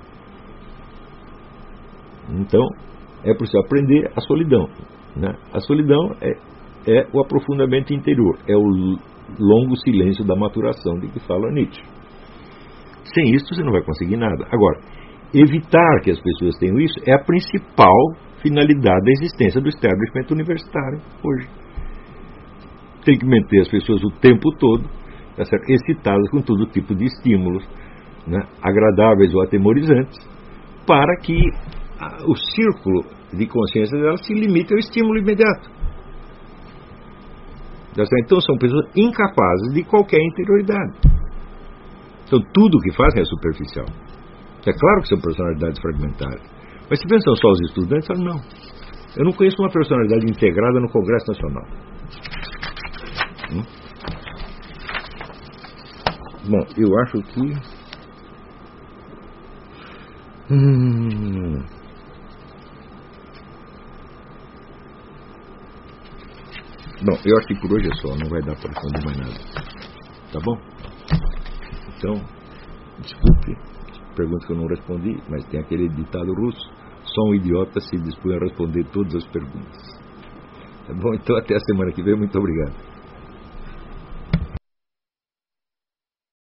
Então, é preciso aprender a solidão. Né? A solidão é o aprofundamento interior, é o longo silêncio da maturação de que fala Nietzsche. Sem isso, você não vai conseguir nada. Agora, evitar que as pessoas tenham isso é a principal finalidade da existência do establishment universitário hoje. Tem que manter as pessoas o tempo todo, tá certo? Excitadas com todo tipo de estímulos, né? Agradáveis ou atemorizantes, para que o círculo de consciência delas se limite ao estímulo imediato. Tá certo? Então são pessoas incapazes de qualquer interioridade. Então tudo o que fazem é superficial. É claro que são personalidades fragmentárias, mas se pensam só os estudantes, falam, não, eu não conheço uma personalidade integrada no Congresso Nacional. Bom, eu acho que bom, eu acho que por hoje é só, não vai dar para responder mais nada. Tá bom? Então, desculpe, pergunta que eu não respondi, mas tem aquele ditado russo, só um idiota se dispõe a responder todas as perguntas. Tá bom? Então até a semana que vem, muito obrigado.